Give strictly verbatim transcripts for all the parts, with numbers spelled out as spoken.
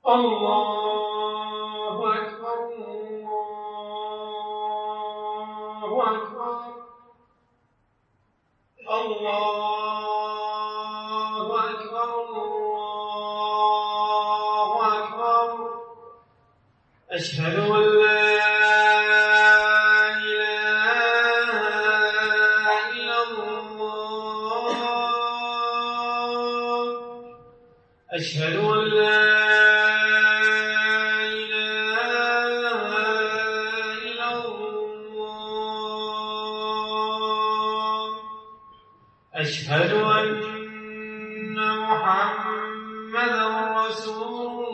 الله أكبر الله أكبر الله أكبر الله أكبر أشهد أن لا أشهد أن لا إله إلا الله أشهد أن محمدا رسول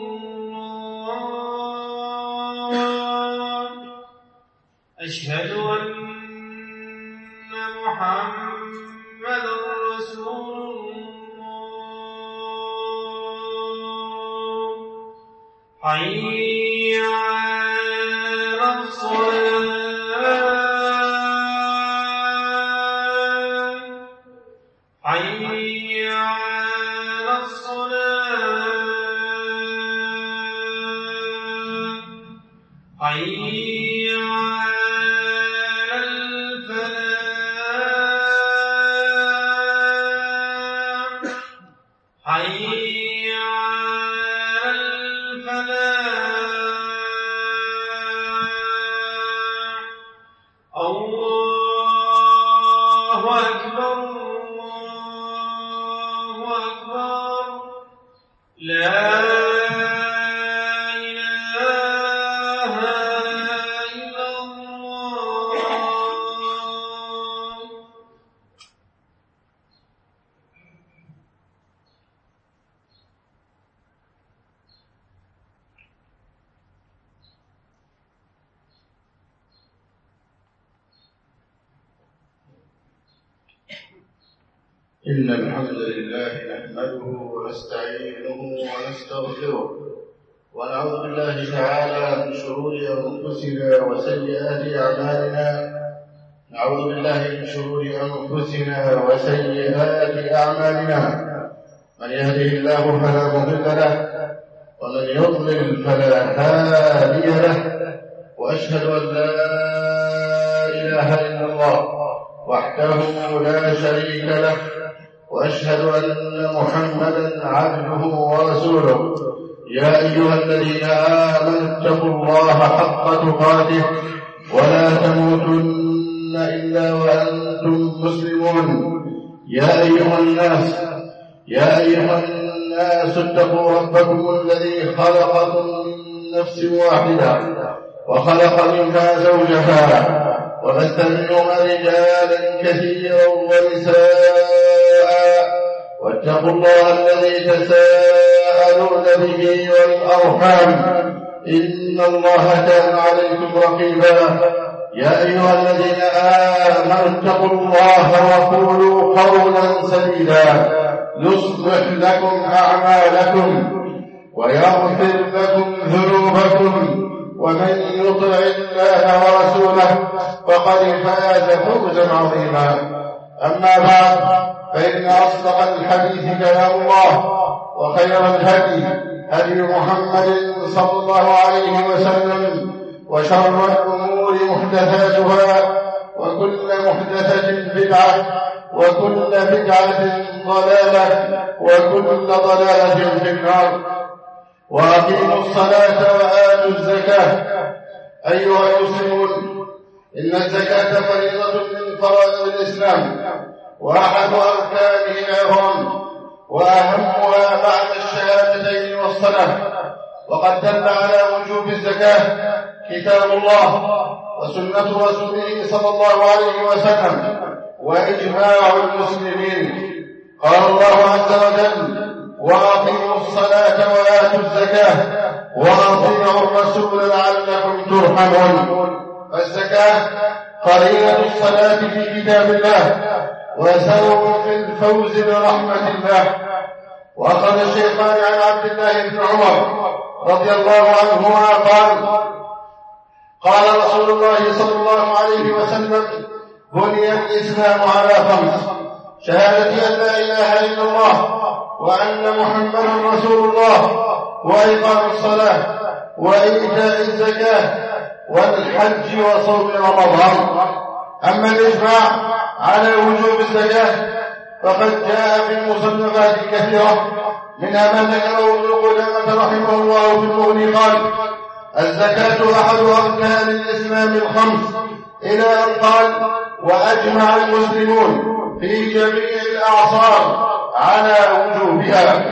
الله أشهد أن محمدا رسول حي على الصلاة حي على الصلاة حي على الفلاح حي الله أكبر الله أكبر لا إله إلا الله. إن الحمد لله نحمده ونستعينه ونستغفره ونعوذ بالله تعالى من شرور أنفسنا وسيئات أعمالنا نعوذ بالله من شرور أنفسنا وسيئات أعمالنا من يهده الله فلا مضل له ومن يضلل فلا هادي له وأشهد أن لا إله إلا الله وحده لا شريك له وأشهد أن محمدا عبده ورسوله يا أيها الذين آمنوا اتقوا الله حق تقاته ولا تموتن إلا وأنتم مسلمون يا أيها الناس يا أيها الناس اتقوا ربكم الذي خلقكم من نفس واحدة وخلق منها زوجها وبث منهما رجالا كثيرا ونساء واتقوا الله الذي تساءلون به والأرحام إن الله كان عليكم رقيبا يا أيها الذين آمنوا اتقوا الله وقولوا قولا سديدا يصلح لكم أعمالكم ويغفر لكم ذنوبكم ومن يطع الله ورسوله فقد فاز فوزا عظيما أما بعد فإن أصدق الحديث كلام الله وخير الهدي هدي محمد صلى الله عليه وسلم وشر الأمور محدثاتها وكل محدثة بدعة وكل بدعة ضلالة وكل ضلالة في النار وأقيموا الصلاة وآتوا الزكاة أيها المسلمون إن الزكاة فريضة من فرائض الإسلام وأحد أركانه الأهم وأهمها بعد الشهادتين والصلاة وقد دل على وجوب الزكاة كتاب الله وسنة رسوله صلى الله عليه وسلم وإجماع المسلمين قال الله عز وجل وأقيموا الصلاة وآتوا الزكاة وأطيعوا الرسول لعلكم ترحمون. الزكاة قرينة الصلاة في كتاب الله وسبب في الفوز برحمة الله. وأخذ الشيخان عن عبد الله بن عمر رضي الله عنهما قال قال رسول الله صلى الله عليه وسلم بني الإسلام على خمس شهادة أن لا إله إلا الله وأن محمدا رسول الله وإقام الصلاة وإيتاء الزكاة والحج وصوم رمضان. أما الإجماع على وجوب الزكاة فقد جاء في المصنفات كثيرة، منها ما ذكره ابن قدامة رحمه الله في المغني قال: الزكاة أحد أركان الإسلام الخمس، إلى أن قال: وأجمع المسلمون في جميع الأعصار على وجوبها.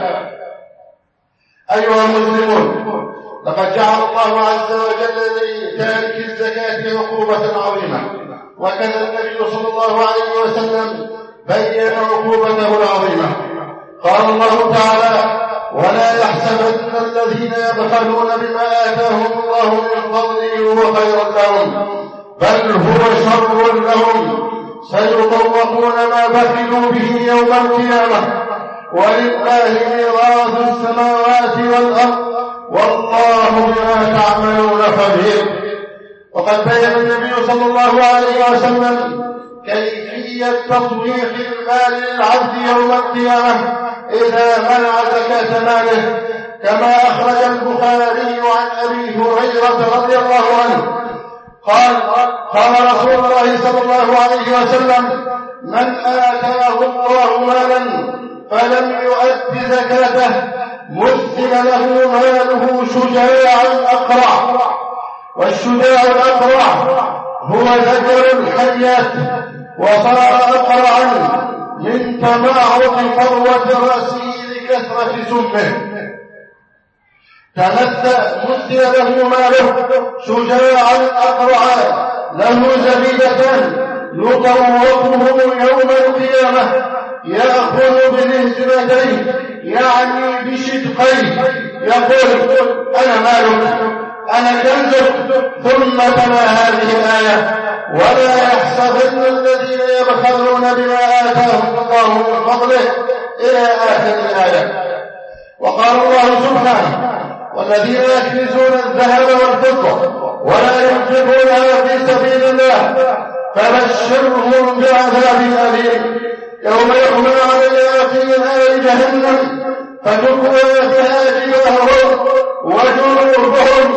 أيها المسلمون، لقد جعل الله عز وجل لتارك الزكاة عقوبة عظيمة، وكذا النبي صلى الله عليه وسلم بين عقوبته العظيمة. قال الله تعالى: ولا يحسبن الذين يبخلون بما آتاهم الله من فضله هو خيرا لهم، بل هو شر لهم، سيطوقون ما بخلوا به يوم القيامة، ولله ميراث السماوات والأرض، والله بما تعملون خبير. وقد بين النبي صلى الله عليه وسلم كيفية تطويق المال للعبد يوم القيامة إذا منع زكاة ماله، كما أخرج البخاري عن أبي هريرة رضي الله عنه قال: قال رسول الله صلى الله عليه وسلم: من آتاه الله مالا فلم يؤد زكاته مثل له ماله شجاع أقرع. والشجاع الأقرع هو ذكر الحيات، وصار أقرعا من تمعرض فروة رأسه لكثرة سمه. مثل له ماله شجاعا أقرعا له زبيدتان يطوقه يوم القيامة، يأخذ بنهزمتيه يعني بشدقيه، يقول: أنا مالك، أنا كنزك. ثم تلا هذه الآية: ولا يحسبن الذين يبخلون بما آتاهم الله من فضله، إلى آخر الآية. وقال الله سبحانه: والذين يكنزون الذهب والفضة ولا ينفقونها في سبيل الله فبشرهم بعذاب أليم يوم يحمى عليها في نار جهنم فتكوى بها جباههم وجنوبهم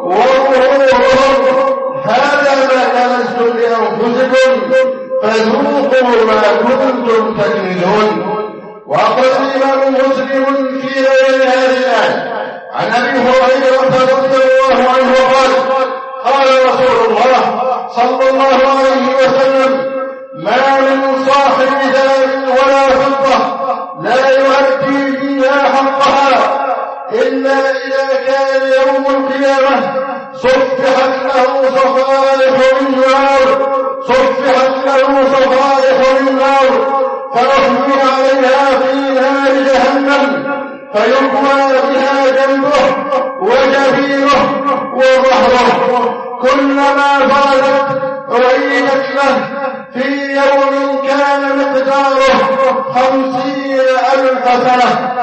وظهورهم هذا ما كنزتم لأنفسكم فذوقوا ما كنتم تكنزون. وأخرج الإمام مسلم في غير هذه الآية عن أبي هريرة رضي الله عنه قال: قال رسول الله صلى الله عليه وسلم: ما من صاحب ذهب ولا فضة لا يؤدي فيها حقها إلا إذا كان يوم القيامة صفحت له صفائح من نار صفحت له صفائح من نار فيحمي عليها في نار جهنم فيقوى بها جنبه وجبينه وظهره، كلما فازت أعيدت له في يوم كان مقداره خمسين ألف سنة،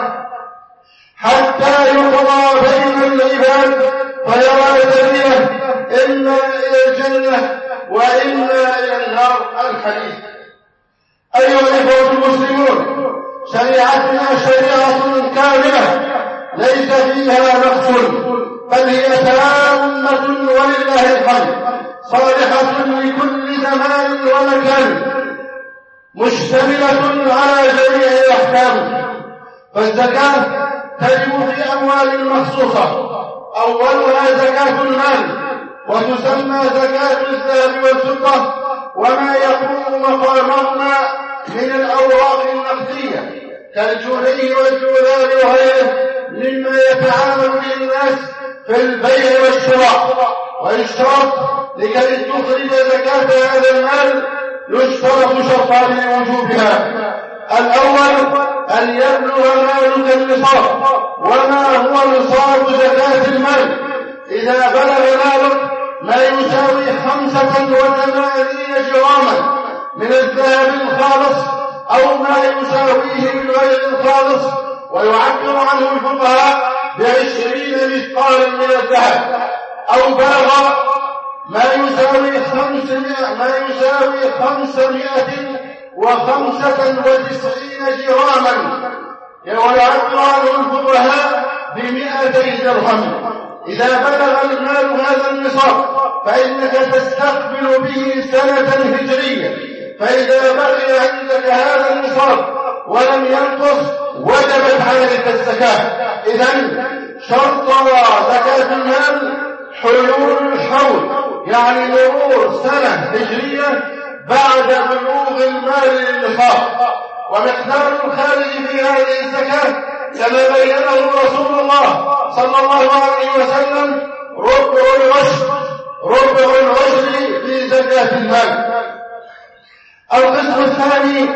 حتى يقضى بين العباد فيرى سبيله إما إلى الجنة وإما إلى النار. الحديث. أيها الإخوة المسلمون، شريعتنا شريعة كاملة ليس فيها نقص، بل هي تامة ولله الحمد، صالحة لكل زمان ومكان، مشتملة على جميع الأحكام. فالزكاة تجب في أموال مخصوصة، أولها زكاة المال، وتسمى زكاة الذهب والفضة وما يقوم مقامهما من الأوراق النقدية كالجنيه والدولار وغيره مما يتعامل به الناس في البيع والشراء. ويشترط لكي تخرج زكاة هذا المال يشترط شرطان لوجوبها: الأول أن يبلغ مالك النصاب. وما هو نصاب زكاة المال؟ إذا بلغ مالك ما يساوي خمسة وثمانين جراما من الذهب الخالص أو ما يساويه من غير الخالص، ويعبر عنه الفقهاء بعشرين مثقالا من الذهب، أو بلغ ما يساوي خمسمائة ما يساوي خمسمائة وخمسة وتسعين جراما، ويعبر عنه الفقهاء بمئة مئتي درهم. إذا بلغ المال هذا النصاب فإنك تستقبل به سنة هجرية، فإذا بقي عندك هذا النصاب ولم ينقص وجبت عليك الزكاة. إذن شرط زكاة المال حلول الحول، يعني مرور سنة هجرية بعد بلوغ المال للنصاب. ومقدار الخارج في هذه الزكاة كما بينه رسول الله صلى الله عليه وسلم ربع العشر، ربع العشر في زكاة المال. القسم الثاني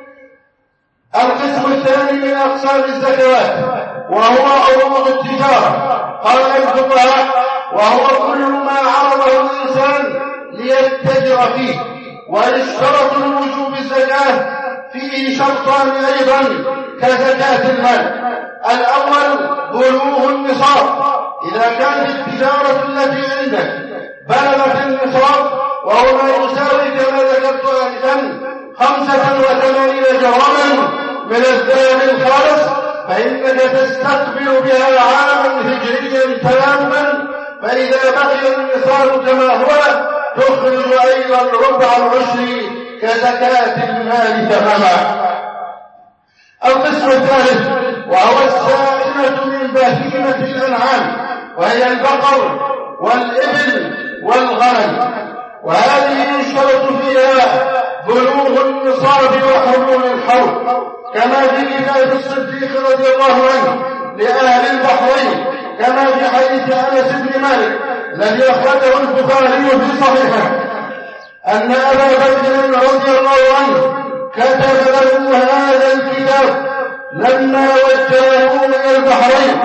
القسم الثاني من أقسام الزكوات وهو عروض التجارة. قال الفقهاء وهو كل ما عرضه الإنسان ليتجر فيه. ويشترط لوجوب الزكاة فيه شرطان أيضا كزكاة المال. الأول بلوغ النصاب، إذا كانت التجارة التي عندك بلغت النصاب وهو ما يساوي كما ذكرت آنفا خمسة وثمانين جراما من الذهب الخالص، فإنك تستقبل بها عاما هجريا تماما. فإذا بقي النصاب كما هو تخرج أيضا ربع العشر كزكاة المال تماما. القسم الثالث وهو السائمة من بهيمة الأنعام، وهي البقر والإبل والغنم، وهذه يشترط فيها بلوغ النصاب وحلول الحول، كما في كتاب الصديق رضي الله عنه لأهل البحرين، كما في حديث أنس بن مالك الذي أخرجه البخاري في صحيحه أن أبا بكر رضي الله عنه كتب له هذا الكتاب لما وجهه من البحرين.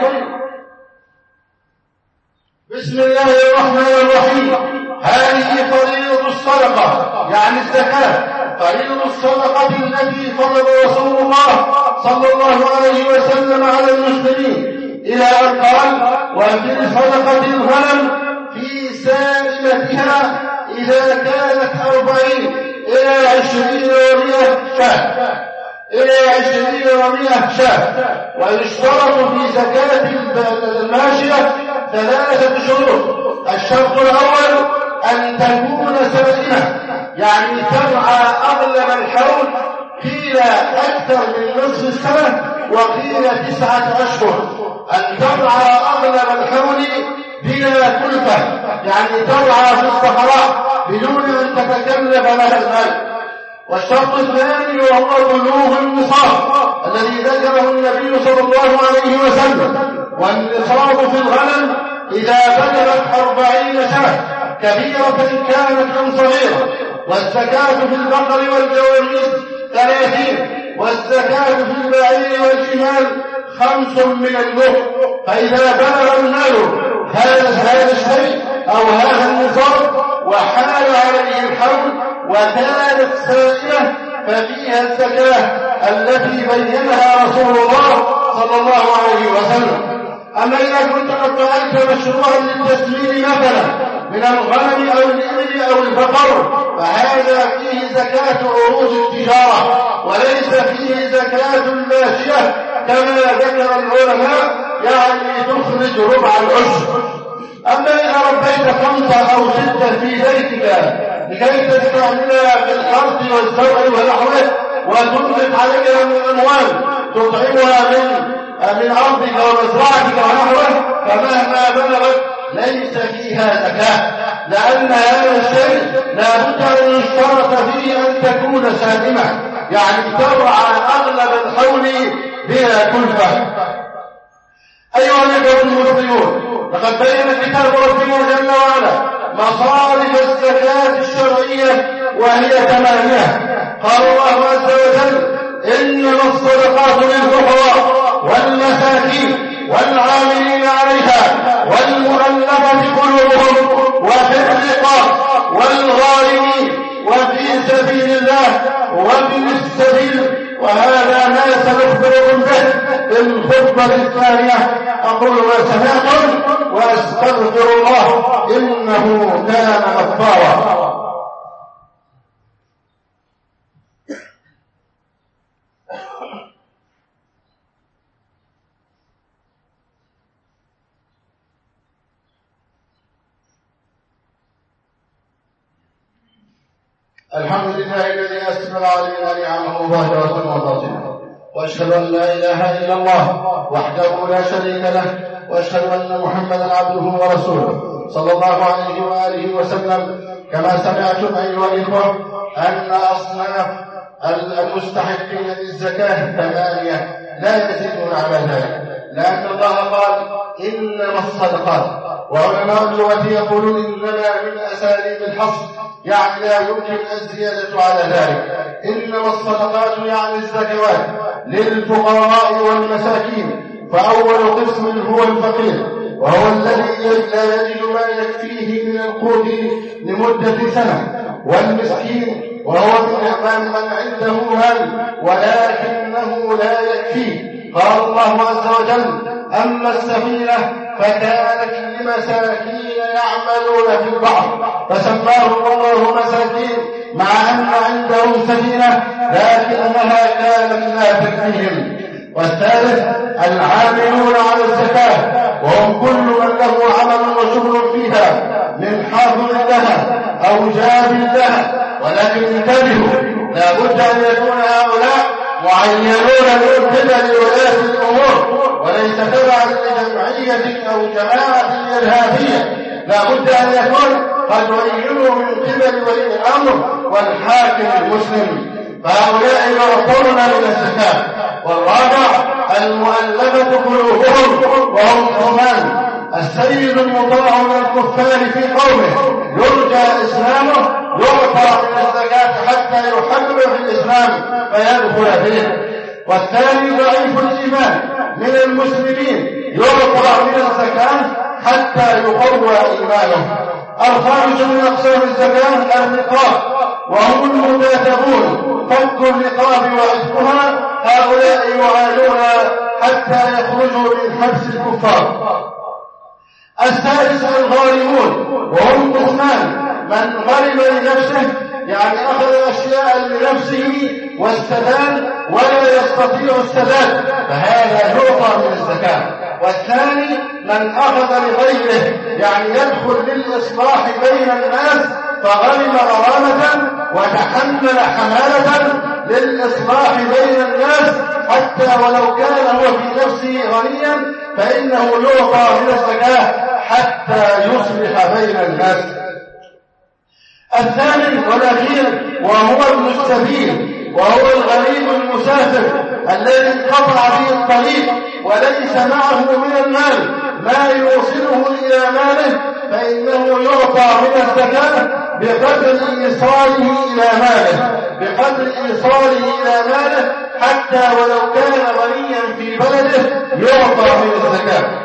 بسم الله الرحمن الرحيم. هذه فريضة الصدقة، يعني الزكاة، فريضة الصدقة التي فرض رسول الله صلى الله عليه وسلم على المسلمين، إلى أن قال وفي صدقة الغنم في سائمتها إذا كانت أربعين إلى عشرين ومئة شاة إلى عشرين ومئة شاة. ويشترط في زكاة الماشية ثلاثة شروط. الشرط الأول أن تكون سائمة، يعني ترعى أغلب الحول، قيل أكثر من نصف السنة وقيل تسعة أشهر. أن ترعى أغلب الحول بلا كلفة، يعني ترعى في الصحراء بدون أن تتكلف لها المال. والشرط الثاني وهو بلوغ النصاب الذي ذكره النبي صلى الله عليه وسلم. والنصاب في الغنم إذا بلغت أربعين شاة، كبيرة كانت أم صغيرة. والزكاة في البقر والجواميس ثلاثين، والزكاة في البعير والجمال خمس من البر. فإذا بلغ المال هذا الشيء أو هذا النصاب وحال عليه الحول وكانت سائمة ففيها الزكاة التي بينها رسول الله صلى الله عليه وسلم. أما إذا كنت قد فعلت مشروعا للتسمين مثلا من الغنم أو الإبل أو البقر فهذا فيه زكاة عروض التجارة وليس فيه زكاة الماشية كما ذكر العلماء، يعني تخرج ربع العشر. أما إذا ربيت خمسة أو ستة في بيتك لكي تستعملها في الحرث والزرع ونحوه وتنفق عليها من الأموال تطعمها من من أرضك ومزرعتك ونحوه، فمهما بلغت ليس فيها زكاة، لأن هذا الشيء لا بد أن يشترط فيه أن تكون سالمة، يعني ترعى أغلب الحول بلا كلفة. أيها الإخوة المسلمون، لقد بين كتاب ربنا جل وعلا مصارف الزكاة الشرعية وهي ثمانية. قال الله عز وجل إنما الصدقات للفقراء والمساكين والعاملين عليها والمؤلفة قلوبهم وفي الرقاب والغارمين وفي سبيل الله وابن السبيل، وهذا ما سنخبركم به في الخطبة الثانية. أقول ما سمعتم وأستغفر الله إنه كان غفارا. الحمد لله الذي أسمى علينا نعمه ظاهرة وباطنة، وأشهد أن لا إله إلا الله وحده لا شريك له، وأشهد أن محمدا عبده ورسوله صلى الله عليه وآله وسلم. كما سمعتم أيها الإخوة أن أصناف المستحقين للزكاة ثمانية لا يزيدون على ذلك، لأن الله قال إنما الصدقات، وعلماء اللغة يقولون إنما من أساليب الحصر، يعني لا يمكن الزيادة على ذلك. إنما الصدقات يعني الزكوات للفقراء والمساكين، فأول قسم هو الفقير، وهو الذي لا يجد ما يكفيه من القوت لمدة سنة، والمسكين وهو من عنده مال ولكنه لا يكفيه. قال الله عز وجل: أما السفينة فكانت لمساكين يعملون في البحر فسماهم الله مساكين، مع أن عندهم سفينة لكنها كانت لا تكفيهم. والثالث العاملون على الزكاة، وهم كل من له عمل وشغل فيها من حافظ لها أو جاب لها. ولكن انتبهوا، لا بد أن يكون هؤلاء معينون من قبل ولاة الأمور، وليس تبعا لجمعية أو جماعة إرهابية. لا بد أن يكون قد عينوا من قبل ولي الأمر والحاكم المسلم، فهؤلاء يعطون من الزكاة. والرابع المؤلفة قلوبهم، وهم ثمان: السيد المطاع من الكفار في قومه يرجى إسلامه يعطى من الزكاة حتى يحكم في الإسلام فيدخل فيه. والثاني ضعيف الإيمان من المسلمين يعطى من الزكاة حتى يقوى إيمانه. الخامس من أقسام الزكاة الرقاب، وهم المكاتبون، فك الرقاب وعتقها، هؤلاء يعانون حتى يخرجوا من حبس الكفار. السادس الغارمون، وهم قسمان: من غرم لنفسه يعني أخذ أشياء لنفسه واستدان ولا يستطيع السداد، فهذا يعطى من الزكاة. والثاني من أخذ لغيره يعني يدخل للإصلاح بين الناس فغرم غرامة وتحمل حمالة للإصلاح بين الناس، حتى ولو كان هو في نفسه غنيا فإنه يعطى من الزكاة حتى يصلح بين الناس. الثامن والأخير وهو ابن السبيل، وهو الغريب المسافر الذي انقطع به الطريق وليس معه من المال ما يوصله إلى ماله، فإنه يعطى من الزكاة بقدر إيصاله إلى ماله بقدر إيصاله إلى ماله حتى ولو كان غنيا في بلده يعطى من الزكاة.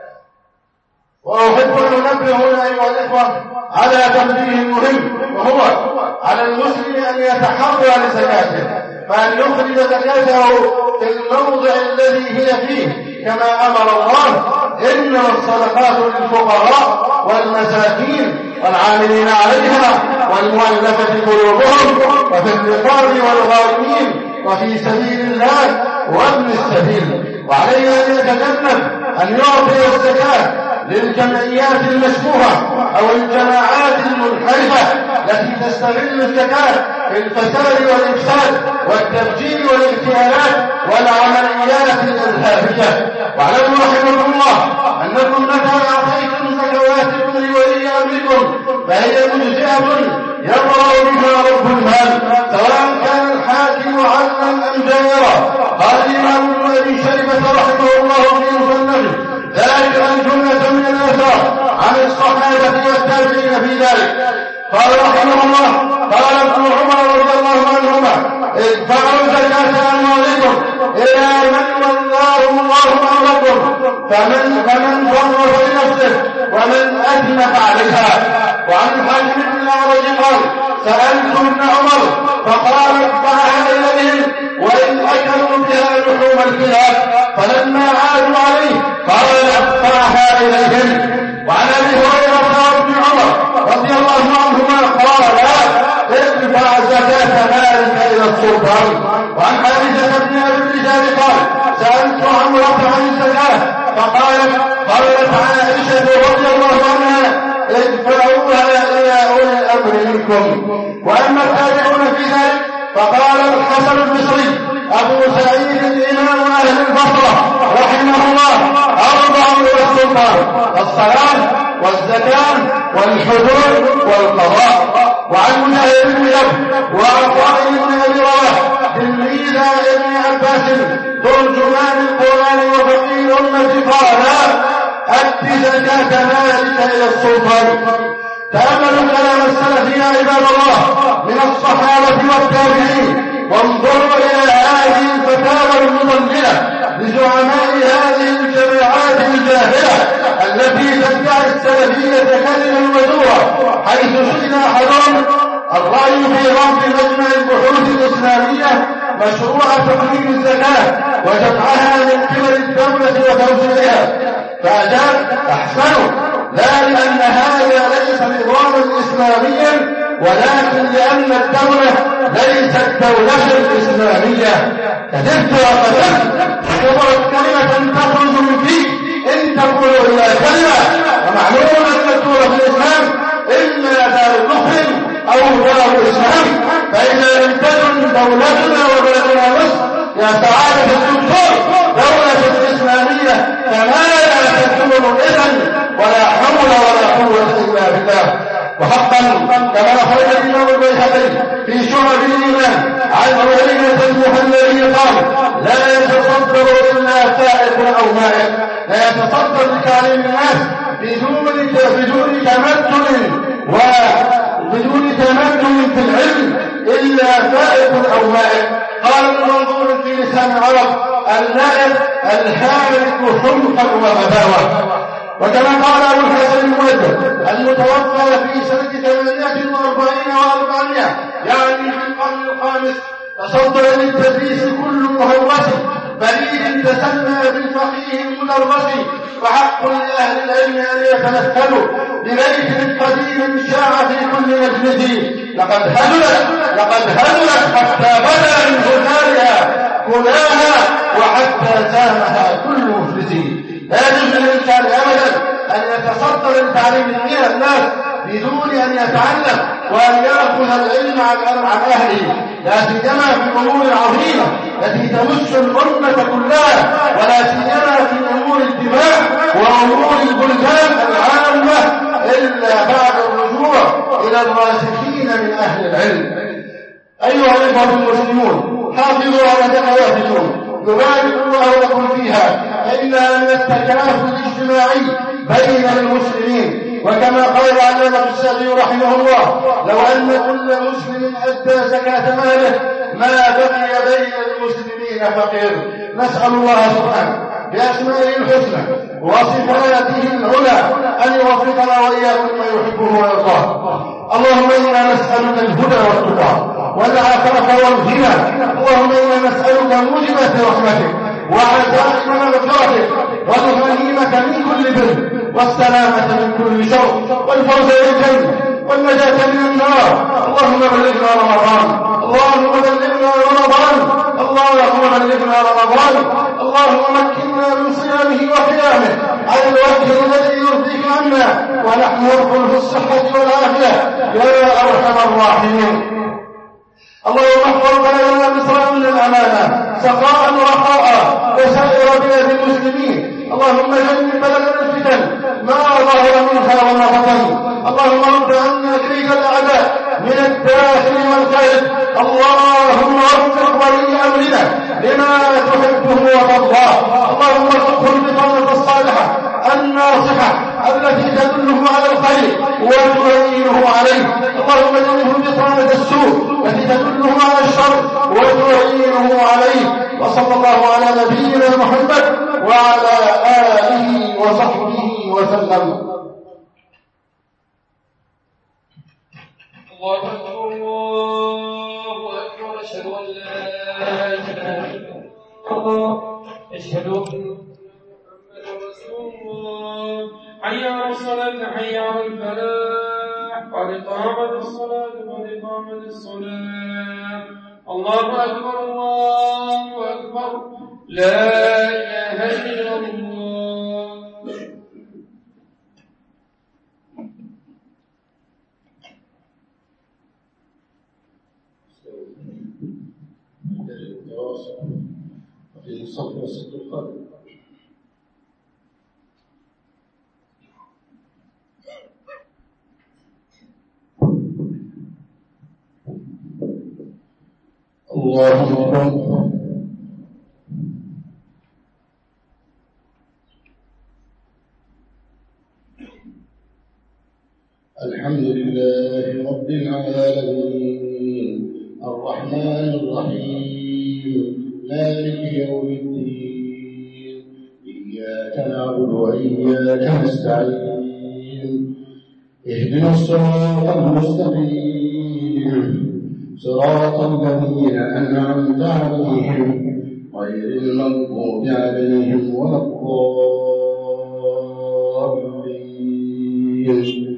وأحب أن أنبه أيها الإخوة على تنبيه مهم، وهو على المسلم أن يتحرى لزكاته، فأن يخرج زكاته في الموضع الذي هي فيه كما أمر الله: إنما الصدقات للفقراء والمساكين والعاملين عليها والمؤلفة قلوبهم وفي الرقاب والغارمين وفي سبيل الله وابن السبيل. وعليه أن يتجنب أن يعطي الزكاة للجمعيات المشبوهة أو الجماعات المنحرفة التي تستغل الزكاة في الفساد والإفساد والتفجير والاغتيالات والعمليات الإرهابية. واعلموا رحمكم الله أنكم متى أعطيتم زكواتكم لولي أمركم فهي مجزئة يبرأ بها رب المال، سواء كان الحاكم عدلا أم جائرا. قال الإمام ابن أبي شيبة رحمه الله في مصنفه: ذلك أن جملة من الآثار عن الصحابة والتابعين في ذلك. قال رحمه الله: قال ابن عمر رضي الله عنهما: ادفعوا زكاة أموالكم إلى من والله الله أمركم، فمن فمن فرط لنفسه ومن أثنف عليها. وعن الحاكم بن الأعرج قال: سألت ابن عمر فقال: ادفعها إليهم وإن أكلوا بها لحوم الكلاب. فلما عادوا عليه قال: ادفعها إليهم. وعن أبي هريرة وابن عمر رضي الله عنهما قال: ادفع زكاة مالك إلى السلطان. وعن حارثة بن أبي الرجال قال: سألت عمرة عن الزكاة فقالت: قالت عائشة رضي الله عنها: ادفعوها إلى أولي الأمر منكم. وأما التابعين الحسن البصري أبو سعيد الإمام أهل البصرة رحمه الله أربع من السلطان: الصلاة والزكاة والحدود والقضاء. وعن مجاهد بن جبر وعطاء بن أبي رواح تلميذ ابن عباس ترجمان القرآن وفقيه الأمة قال: أد زكاة مالك إلى السلطان. تأملوا كلام السلف يا عباد الله من الصحابة والتابعين، وانظروا إلى هذه الفتاوى المضللة لزعماء هذه الجماعات الجاهلة التي تدعي السلفية كذبا وزورا، حيث سئل أحدهم: الرأي في رفض مجمع البحوث الإسلامية مشروع تقديم الزكاة وجمعها من قبل الدولة وتوزيعها، فأجاب: أحسنوا، لا لأن هذا ليس نظاما إسلاميا، ولكن لأن الدولة ليست دولة إسلامية. كذبت وقذفت، كبرت كلمة تخرج من فيك إن تقول إلا كلمة. ومعلوم أن الدولة في الإسلام إما دار كفر أو دار إسلام، فإذا لم تكن دولتنا وبلدنا مصر يا سعادة الدكتور دولة إسلامية فماذا تكون إذن؟ ولا حول ولا قوة إلا بالله. وحقا كما أخرج الإمام البيهقي في شعب الإيمان عن عيينة المهلبي قال: لا يتصدر إلا سائق أو مائق، لا يتصدر لتعليم الناس بدون بدون تمدن وبدون تمدن في العلم إلا سائق أو مائق. قال ابن منظور في لسان العرب: المائق الهالك حمقا وغباوة. وكما قال أبو الحسن المؤدب المتوفى في سنة ثمانية وأربعين وأربعمائة يعني في القرن الخامس: تصدر للتدريس كل مهوس بليد تسمى بالفقيه المدرس، وحق لأهل العلم أن يتمثلوا ببيت قديم شاع في كل مجلس. لقد هدلت لقد هدلت حتى بدا من هدالها كلاها، وحتى سامها كل مفلس. لا يجوز للإنسان أبدا أن يتصدر التعليم من الناس بدون أن يتعلم وأن يأخذ العلم عن أهله، لا سيما في الأمور العظيمة التي تمس الأمة كلها، ولا سيما في أمور الدماء وأمور البلدان العامة، إلا بعد الرجوع إلى الراسخين من أهل العلم. أيها الإخوة المسلمون، حافظوا على زكواتكم يبارك الله لكم فيها، فإنها من التكافل الاجتماعي بين المسلمين. وكما قال العلامة السعدي رحمه الله: لو أن كل مسلم أدى زكاة ماله ما بقي بين المسلمين فقير. نسأل الله سبحانه بأسمائه الحسنى وصفاته العلى أن يوفقنا وإياكم ما يحبه ويرضاه. اللهم إنا نسألك الهدى والتقى والعفاف والغنى. اللهم إنا نسألك موجبات رحمتك وعزائم مغفرتك والغنيمة من كل بر والسلامة من كل شر والفوز بالجنة والنجاة من النار. اللهم بلغنا رمضان، اللهم بلغنا رمضان، اللهم بلغنا رمضان. اللهم مكننا من صيامه وقيامه على الوجه الذي يرضيك عنا، ونحن ندخل في الصحة والعافية يا أرحم الراحمين. اللهم احفظ بلدنا مصر من الأمانة سخاء رخاء وسائر بلاد المسلمين. اللهم جنب بلدنا الفتن ما ظهر منها وما بطن. اللهم رد عنا كيد الأعداء من الداخل والخارج. اللهم وفق ولي أمرنا لما تحبه وترضاه. اللهم ارزقه البطانة الصالحة الناصحة التي تدله على الخير وتعينه عليه. اللهم جنبه بطانة السوء التي تدله على الشر وتعينه عليه. وصلى الله على نبينا محمد وعلى آله وصحبه وسلم. الله أكبر الله أكبر. أشهد أن لا إله إلا الله، أشهد أن محمدا رسول الله. حي على الصلاة، حي على الفلاح، قد قامت الصلاة، قد قامت الصلاة. الله أكبر الله أكبر. لا إله إلا الله. الصدق الخالد. الله أكبر. الحمد لله رب العالمين الرحمن الرحيم مالك يوم الدين إياك نعبد وإياك نستعين اهدنا الصراط المستقيم صراط الذين أنعمت عليهم غير المغضوب عليهم ولا الضالين.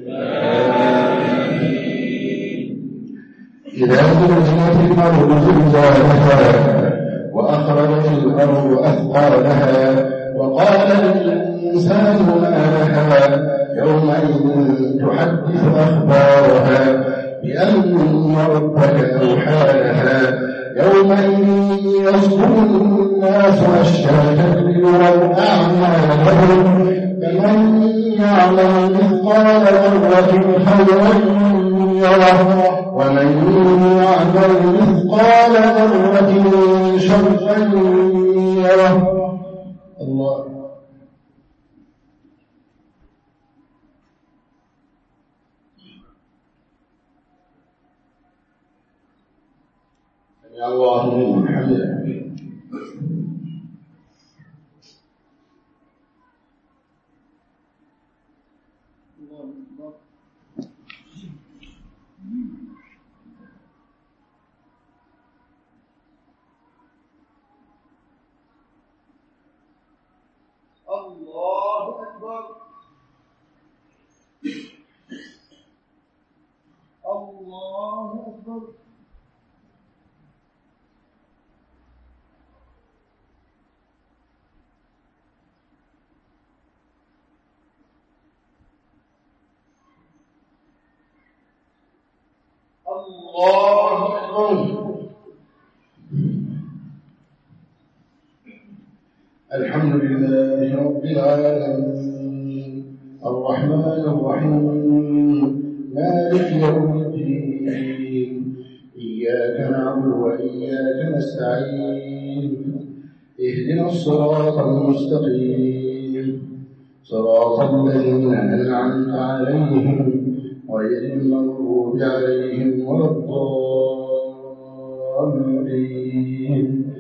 إذا زلزلت الأرض زلزالها وأخرجت الأرض أثقالها وقال الإنسان ما لها يومئذ تحدث أخبارها بأن ربك أوحى لها يومئذ يصدر الناس أشتاتا ليروا أعمالهم فمن يعمل مثقال ذرة خيرا يره ومن يعمل مثقال ذرة شرا يره. الله. سمع الله لمن حمده. الله أكبر. الله أكبر. الله أكبر. الحمد لله رب العالمين الرحمن الرحيم مالك يوم الدين إياك نعبد وإياك نستعين اهدنا الصراط المستقيم صراط الذين أنعمت عليهم غير المغضوب عليهم ولا الضالين.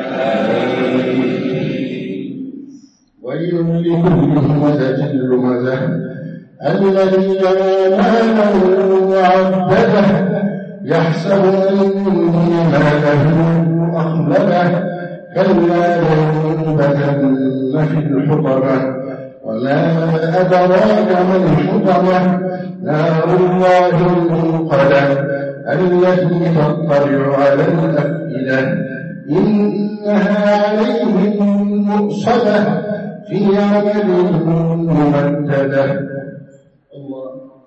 ويل لكل همزة لمزة الذي ماله وعدده يحسب أن ماله أخلده كلا لينبذن في الحطمة وما أدراك ما الحطمة نار الله الموقدة التي تطلع على الأفئدة إنها عليهم مؤصدة في عمل ممددة. الله.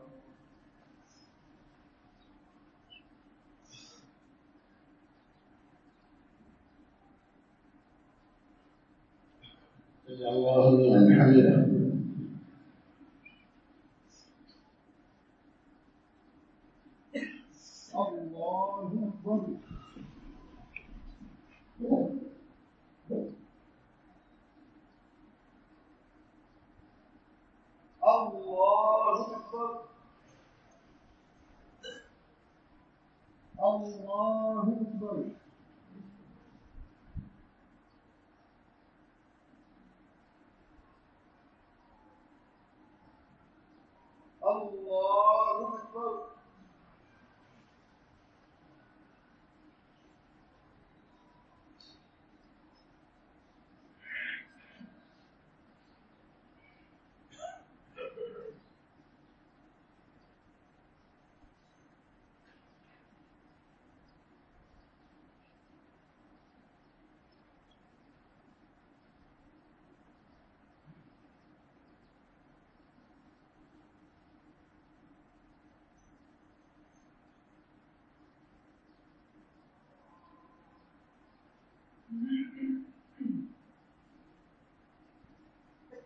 سمع الله لمن حمده. الله أكبر. الله أكبر. الله أكبر. الله أكبر.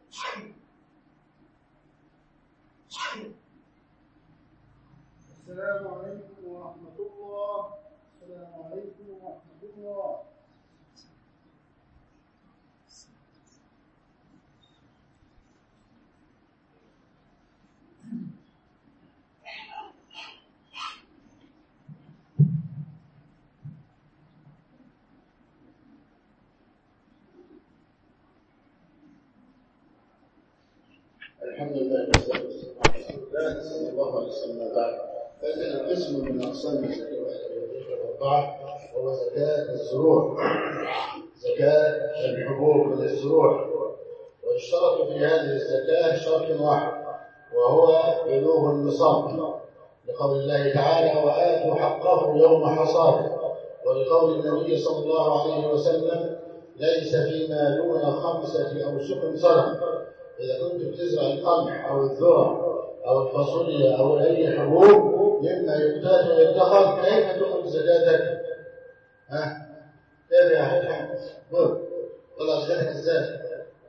السلام عليكم ورحمة الله. السلام عليكم ورحمة الله. الحمد لله والصلاة والسلام على رسول الله صلى الله عليه وسلم. بعد فإن قسم من أقسام الزكاة الأربعة هو زكاة الزروع، زكاة الحبوب من الزروع، ويشترط في هذه الزكاة شرط واحد وهو بلوغ النصاب، لقول الله تعالى: وآتوا حقه يوم حصاده، ولقول النبي صلى الله عليه وسلم: ليس فيما دون خمسة أوسق صدقة. إذا كنت بتزرع القمح أو الذرة أو الفاصوليا أو أي حبوب مما يقتات ويدخر، كيف تخرج زكاتك؟ ها؟ كيف يا حاج؟ قول طلع زكاتك ازاي؟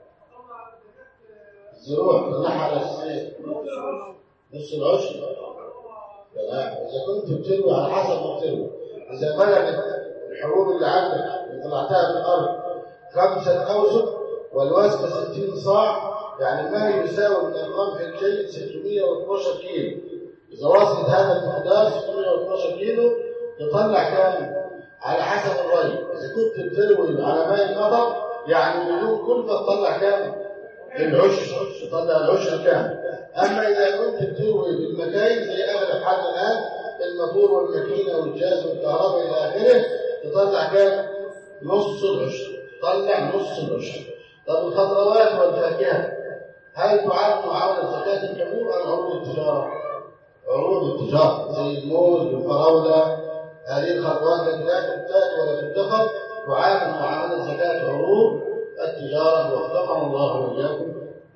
الزروع تطلعها على اساس نص العشر. تمام. إذا كنت بتروي على حسب ما بتروي، إذا بلغت الحبوب اللي عندك اللي طلعتها من الأرض خمسة أوسق والوزن ستين صاع، يعني ما يساوي من القمح الجيد ستمائة واثناشر كيلو. إذا وصلت هذا المقدار ستمائة واثناشر كيلو تطلع كام؟ على حسب الري. إذا كنت بتروي على ماء المطر يعني بدون كلفة تطلع كام؟ العشر، تطلع العشر كام؟ أما إذا كنت بتروي بالمكاين زي أغلب حال الآن الموتور والماكينة والجاز والكهرباء إلى آخره، تطلع كام؟ نص العشر، تطلع نص العشر. طب الخضروات والفاكهة هل تعد معاملة زكاة الحبوب أم عروض التجارة؟ عروض التجارة زي الموز والفراولة، هذه الخضروات التي لا تنتج ولا تدخر تعامل معاملة زكاة عروض التجارة، وفقنا الله وإياكم.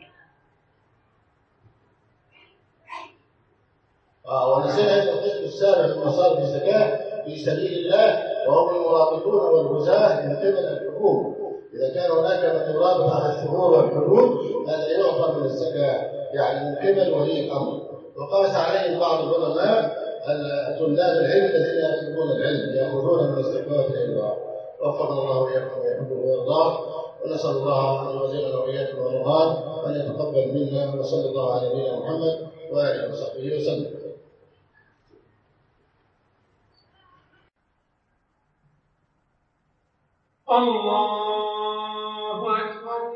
آه ونسينا أن القسم السابع من مصارف الزكاة في سبيل الله، وهم المرابطون والغزاة من قبل الحكومة. إذا كان هناك من يرابط على الشهور والحدود هذا يعطى من الزكاة، يعني من قبل ولي الأمر. وقاس عليه بعض العلماء طلاب العلم الذين يطلبون العلم يأخذون من استحقاق العلم. وفقنا الله وإياكم ويحبه ويرضاه، ونسأل الله أن يرزقنا وإياكم رمضان وأن يتقبل منا، وصلى الله على نبينا محمد وآله وصحبه وسلم. الله أكبر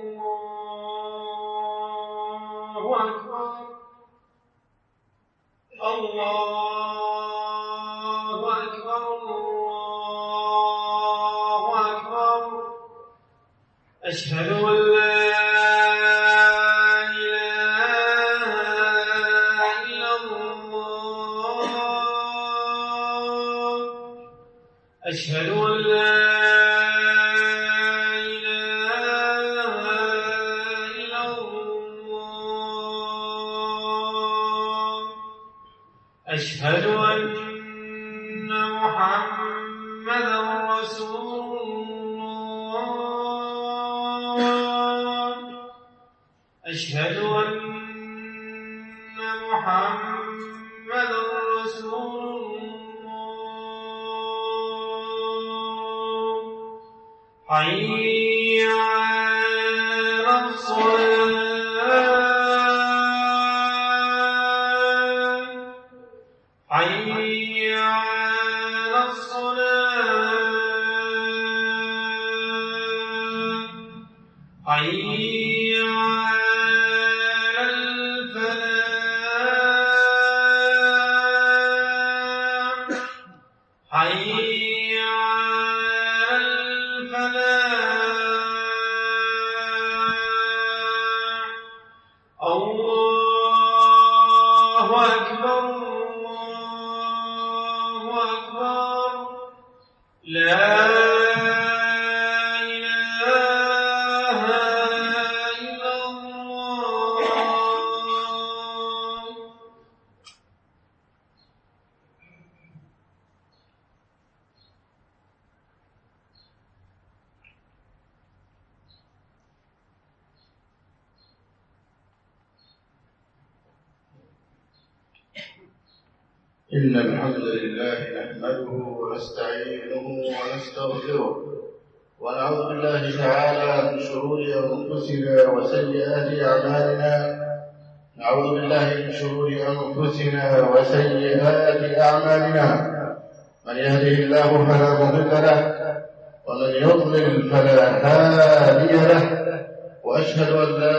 الله أكبر الله أكبر الله أكبر. أشهد أن لا إله إلا الله. أشهد أن لا أشهد أن محمدًا رسول الله. أشهد أن محمدًا رسول الله. حي على الصلاة. حي على الصلاة. حي على الفلاح. حي على الفلاح. الله أكبر لا إله إلا الله. إن الحمد لله نحمده ونستعينه ونستغفره ونعوذ بالله تعالى من شرور أنفسنا وسيئات أعمالنا نعوذ بالله من شرور أنفسنا وسيئات أعمالنا من يهده الله فلا مضل له ومن يضلل فلا هادي له وأشهد أن لا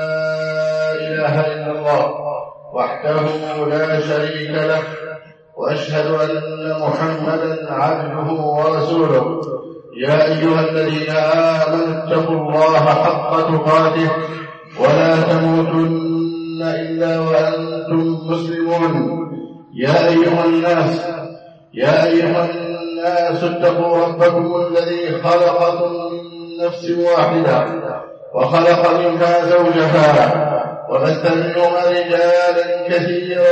إله إلا الله وحده لا شريك له وأشهد أن محمدا عبده ورسوله يا أيها الذين آمنوا اتقوا الله حق تقاته ولا تموتن إلا وأنتم مسلمون يا أيها الناس يا أيها الناس اتقوا ربكم الذي خلقكم من نفس واحدة وخلق منها زوجها وبث منهما رجالا كثيرا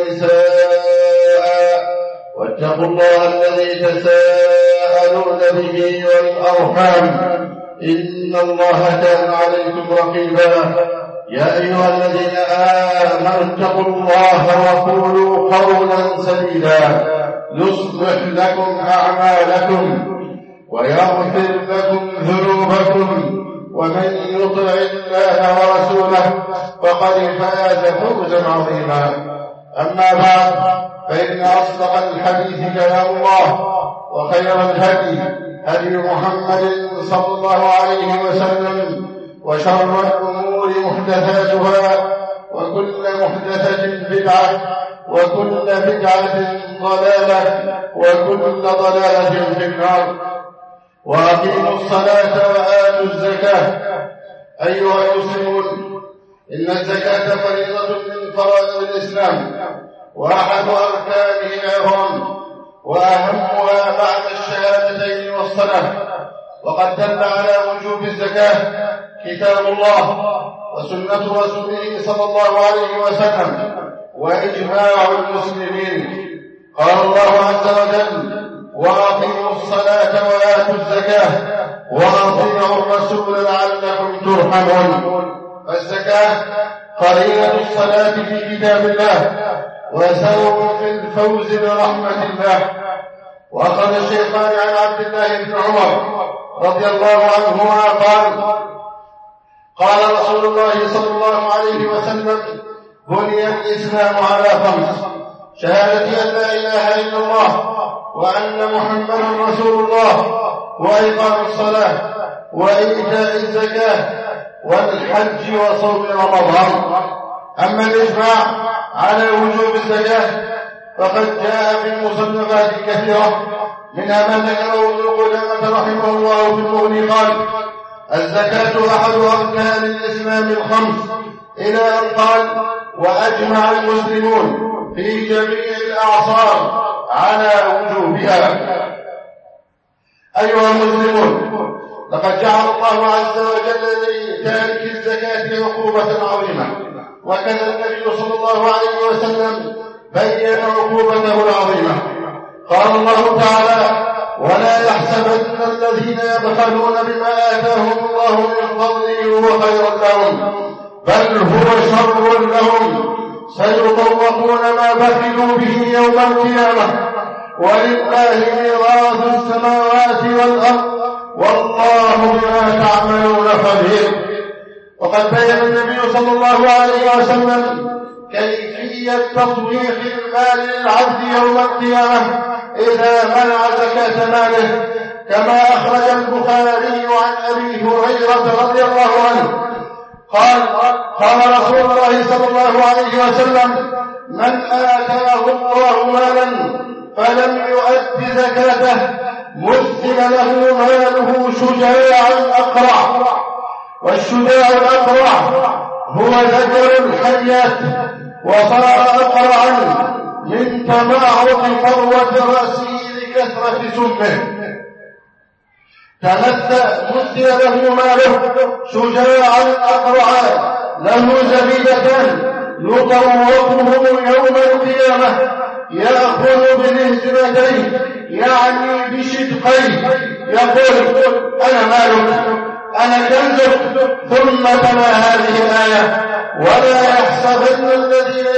ونساء واتقوا الله الذي تساءلون به والأرحام إن الله كان عليكم رقيبا يا أيها الذين آمنوا اتقوا الله وقولوا قولا سديدا يصلح لكم أعمالكم ويغفر لكم ذنوبكم ومن يطع الله ورسوله فقد فاز فوزا عظيما أما بعد فإن أصدق الحديث كلام الله وخير الهدي هدي محمد صلى الله عليه وسلم وشر الأمور محدثاتها وكل محدثة بدعة وكل بدعة ضلالة وكل ضلالة في النار وأقيموا الصلاة وآتوا الزكاة أيها المسلمون إن الزكاة فريضة من فرائض الإسلام وأحد أركانه الأهم وأهمها بعد الشهادتين والصلاة وقد دل على وجوب الزكاة كتاب الله وسنة رسوله صلى الله عليه وسلم وإجماع المسلمين قال الله عز وجل وأقيموا الصلاة وآتوا الزكاة وأطيعوا الرسول لعلكم ترحمون فالزكاة قرينة الصلاة في كتاب الله وسبب في الفوز برحمة الله وأخذ الشيخان عن عبد الله بن عمر رضي الله عنهما قال قال رسول الله صلى الله عليه وسلم بني الإسلام على خمس شهادة أن لا إله إلا الله وأن محمدا رسول الله وإقام الصلاة وإيتاء الزكاة والحج وصوم رمضان. أما الإجماع على وجوب الزكاة فقد جاء في المصنفات كثيرة منها ما ذكره ابن قدامة رحمه الله في المغني قال الزكاة أحد أركان الإسلام الخمس إلى أن قال وأجمع المسلمون في جميع الأعصار على وجوبها. أيها المسلمون لقد جعل الله عز وجل لتارك الزكاة عقوبة عظيمة وكذا النبي صلى الله عليه وسلم بين عقوبته العظيمة. قال الله تعالى ولا يحسبن الذين يبخلون بما آتاهم الله من فضله هو خير لهم بل هو شر لهم سيطوقون ما بخلوا به يوم القيامة ولله ميراث السماوات والأرض والله بما تعملون خبير. وقد بين النبي صلى الله عليه وسلم كيفية تطويق المال للعبد يوم القيامة إذا منع زكاة ماله كما أخرج البخاري عن أبي هريرة رضي الله عنه قال قال رسول الله صلى الله عليه وسلم من آتاه الله مالا فلم يؤد زكاته مثل له ماله شجاعا أقرع والشجاع الأقرع هو ذكر الحيات وصار أقرعا من تماعض فروة رأسه لكثرة سمه مثل له ماله شجاعا أقرعا له زبيدتان يطوقه يوم القيامة يأخذ بالهزمتين يعني بشدقين يقول أنا مالك أنا كنزك ثم تلا هذه الآية ولا يحسبن الذين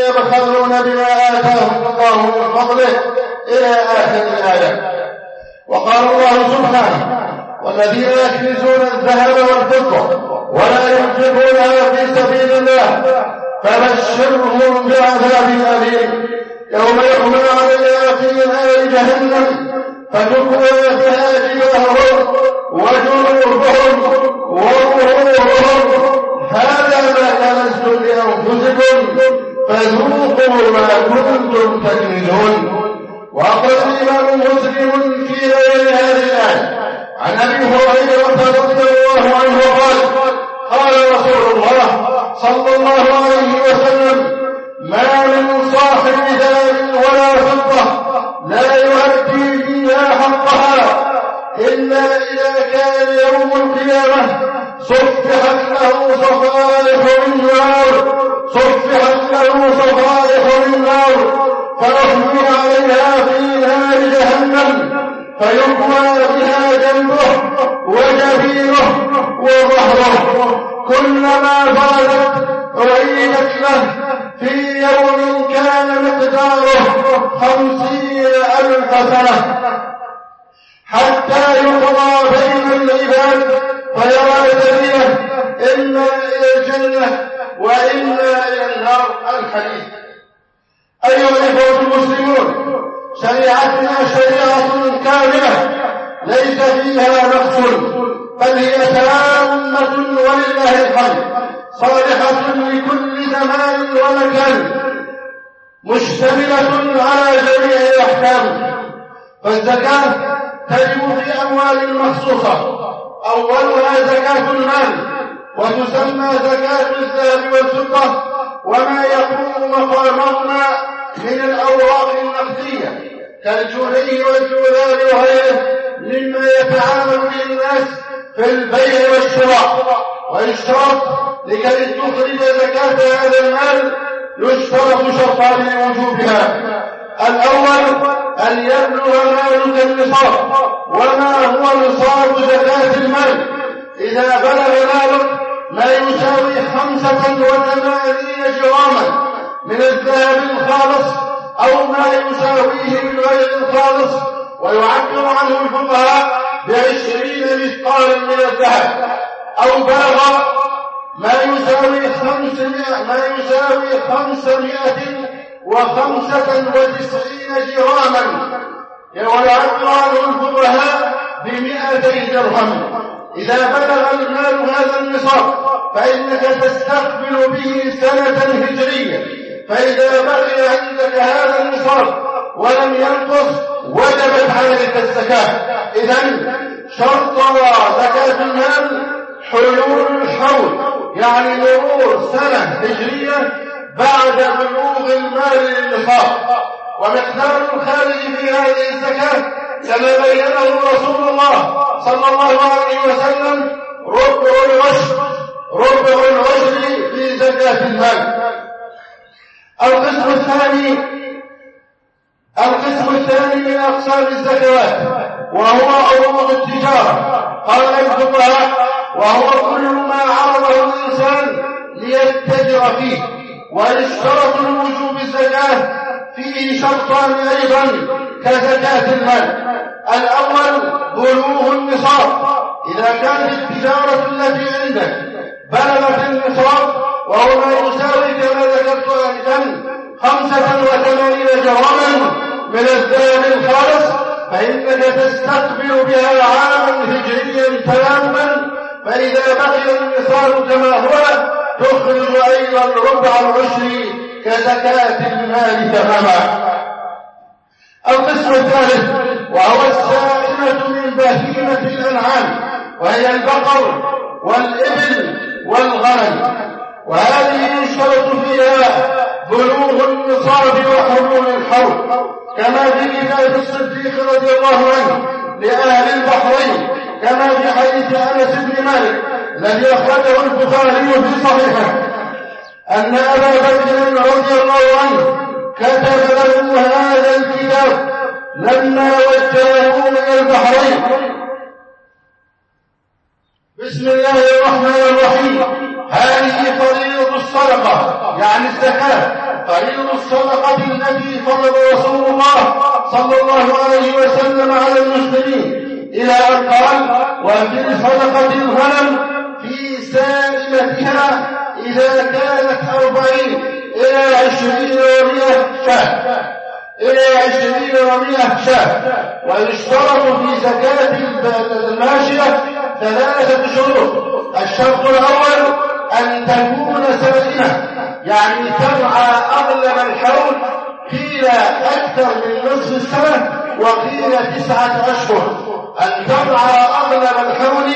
يبخلون بما آتاهم الله من فضله إلى آخر الآية. وقال الله سبحانه: والذين يكنزون الذهب والفضة ولا ينفقونها في سبيل الله فبشرهم بعذاب أليم يوم يحمى عليها في نار جهنم فتكوى بها جباههم وجنوبهم وظهورهم هذا ما كنزتم لأنفسكم فذوقوا ما كنتم تكنزون. وأخرج الإمام مسلم في غير هذه الآية عن أبي هريرة رضي الله عنه قال: قال رسول الله صلى الله عليه وسلم: ما من صاحب ذهب ولا فضة لا يؤدي فيها حقها إلا إذا كان يوم القيامة صفحت له صفائح من نار صفحت له صفائح من نار فأحمل عليها في نار جهنم فيقوى بها جنبه وجبينه وظهره كلما فازت أعيدت له في يوم كان مقداره خمسين ألف سنة حتى يقضى بين العباد فيرى الذين إما إلى الجنة وإما إلى النار. الحديث. أيها الإخوة المسلمون، شريعتنا شريعة كاملة ليس فيها نقص، بل هي تامة ولله الحمد، صالحة لكل زمان ومكان، مشتملة على جميع الأحكام. فالزكاة تجب في أموال مخصوصة، أولها زكاة المال، وتسمى زكاة الذهب والفضة وما يقوم مقامهما من الأوراق النقدية كالجنيه والدولار وغيره مما يتعامل به الناس في البيع والشراء. ويشترط لكي تخرج زكاة هذا المال يشترط شرطان لوجوبها: الأول أن يبلغ مالك النصاب. وما هو نصاب زكاة المال؟ إذا بلغ مالك ما يساوي خمسة وثمانين جراما من الذهب الخالص أو ما يساويه من غير الخالص، ويعبر عنه الفقهاء بعشرين مثقالا من الذهب، أو بلغ ما يساوي خمسمائة ما يساوي خمسمائة وخمسة وتسعين جراما، ويعبر عنه الفقهاء بمئتي درهم. إذا بلغ المال هذا النصاب فإنك تستقبل به سنة هجرية، فإذا بقي عندك هذا النصاب ولم ينقص وجبت عليك الزكاة. إذن شرط زكاة المال حلول الحول، يعني مرور سنة هجرية بعد بلوغ المال للنصاب. ومقدار الخارج في هذه الزكاة كما بينه رسول الله صلى الله عليه وسلم ربع العشر ربع العشر في زكاة المال. القسم الثاني القسم الثاني من أقسام الزكوات وهو عروض التجارة. قال الفقهاء: وهو كل ما عرضه الإنسان ليتجر فيه. ويشترط لوجوب الزكاة فيه شرطان أيضا كزكاة المال: الأول بلوغ النصاب. إذا كانت التجارة التي عندك بلغت النصاب وهو ما يساوي كما ذكرت آنفا خمسة وثمانين جراما من الذهب الخالص، فإنك تستقبل بها عاما هجريا تماما. فإذا بقي النصاب كما هو تخرج أيضا ربع العشر كزكاة المال تماما. القسم الثالث وهو السائمة من بهيمة الأنعام، وهي البقر والإبل والغنم، وهذه يشترط فيها بلوغ النصاب وحلول الحول، كما في كتاب الصديق رضي الله عنه لأهل البحرين، كما في حديث أنس بن مالك الذي أخرجه البخاري في صحيحه أن أبا بكر رضي الله عنه كتب له هذا الكتاب لما وجهه من البحرين: بسم الله الرحمن الرحيم، هذه فريضة الصدقة يعني الزكاة قليل الصدقة التي فرض رسول الله صلى الله عليه وسلم على المسلمين، إلى أن قال: وفي صدقة الغنم في سائمتها إذا كانت أربعين إلى عشرين ومئة شاة إلى عشرين ومئة شاة. ويشترط في زكاة الماشية ثلاثة شروط. الشرط الأول أن تكون سائمة، يعني ترعى أغلب الحول، قيل أكثر من نصف السنة وقيل تسعة أشهر. أن ترعى أغلب الحول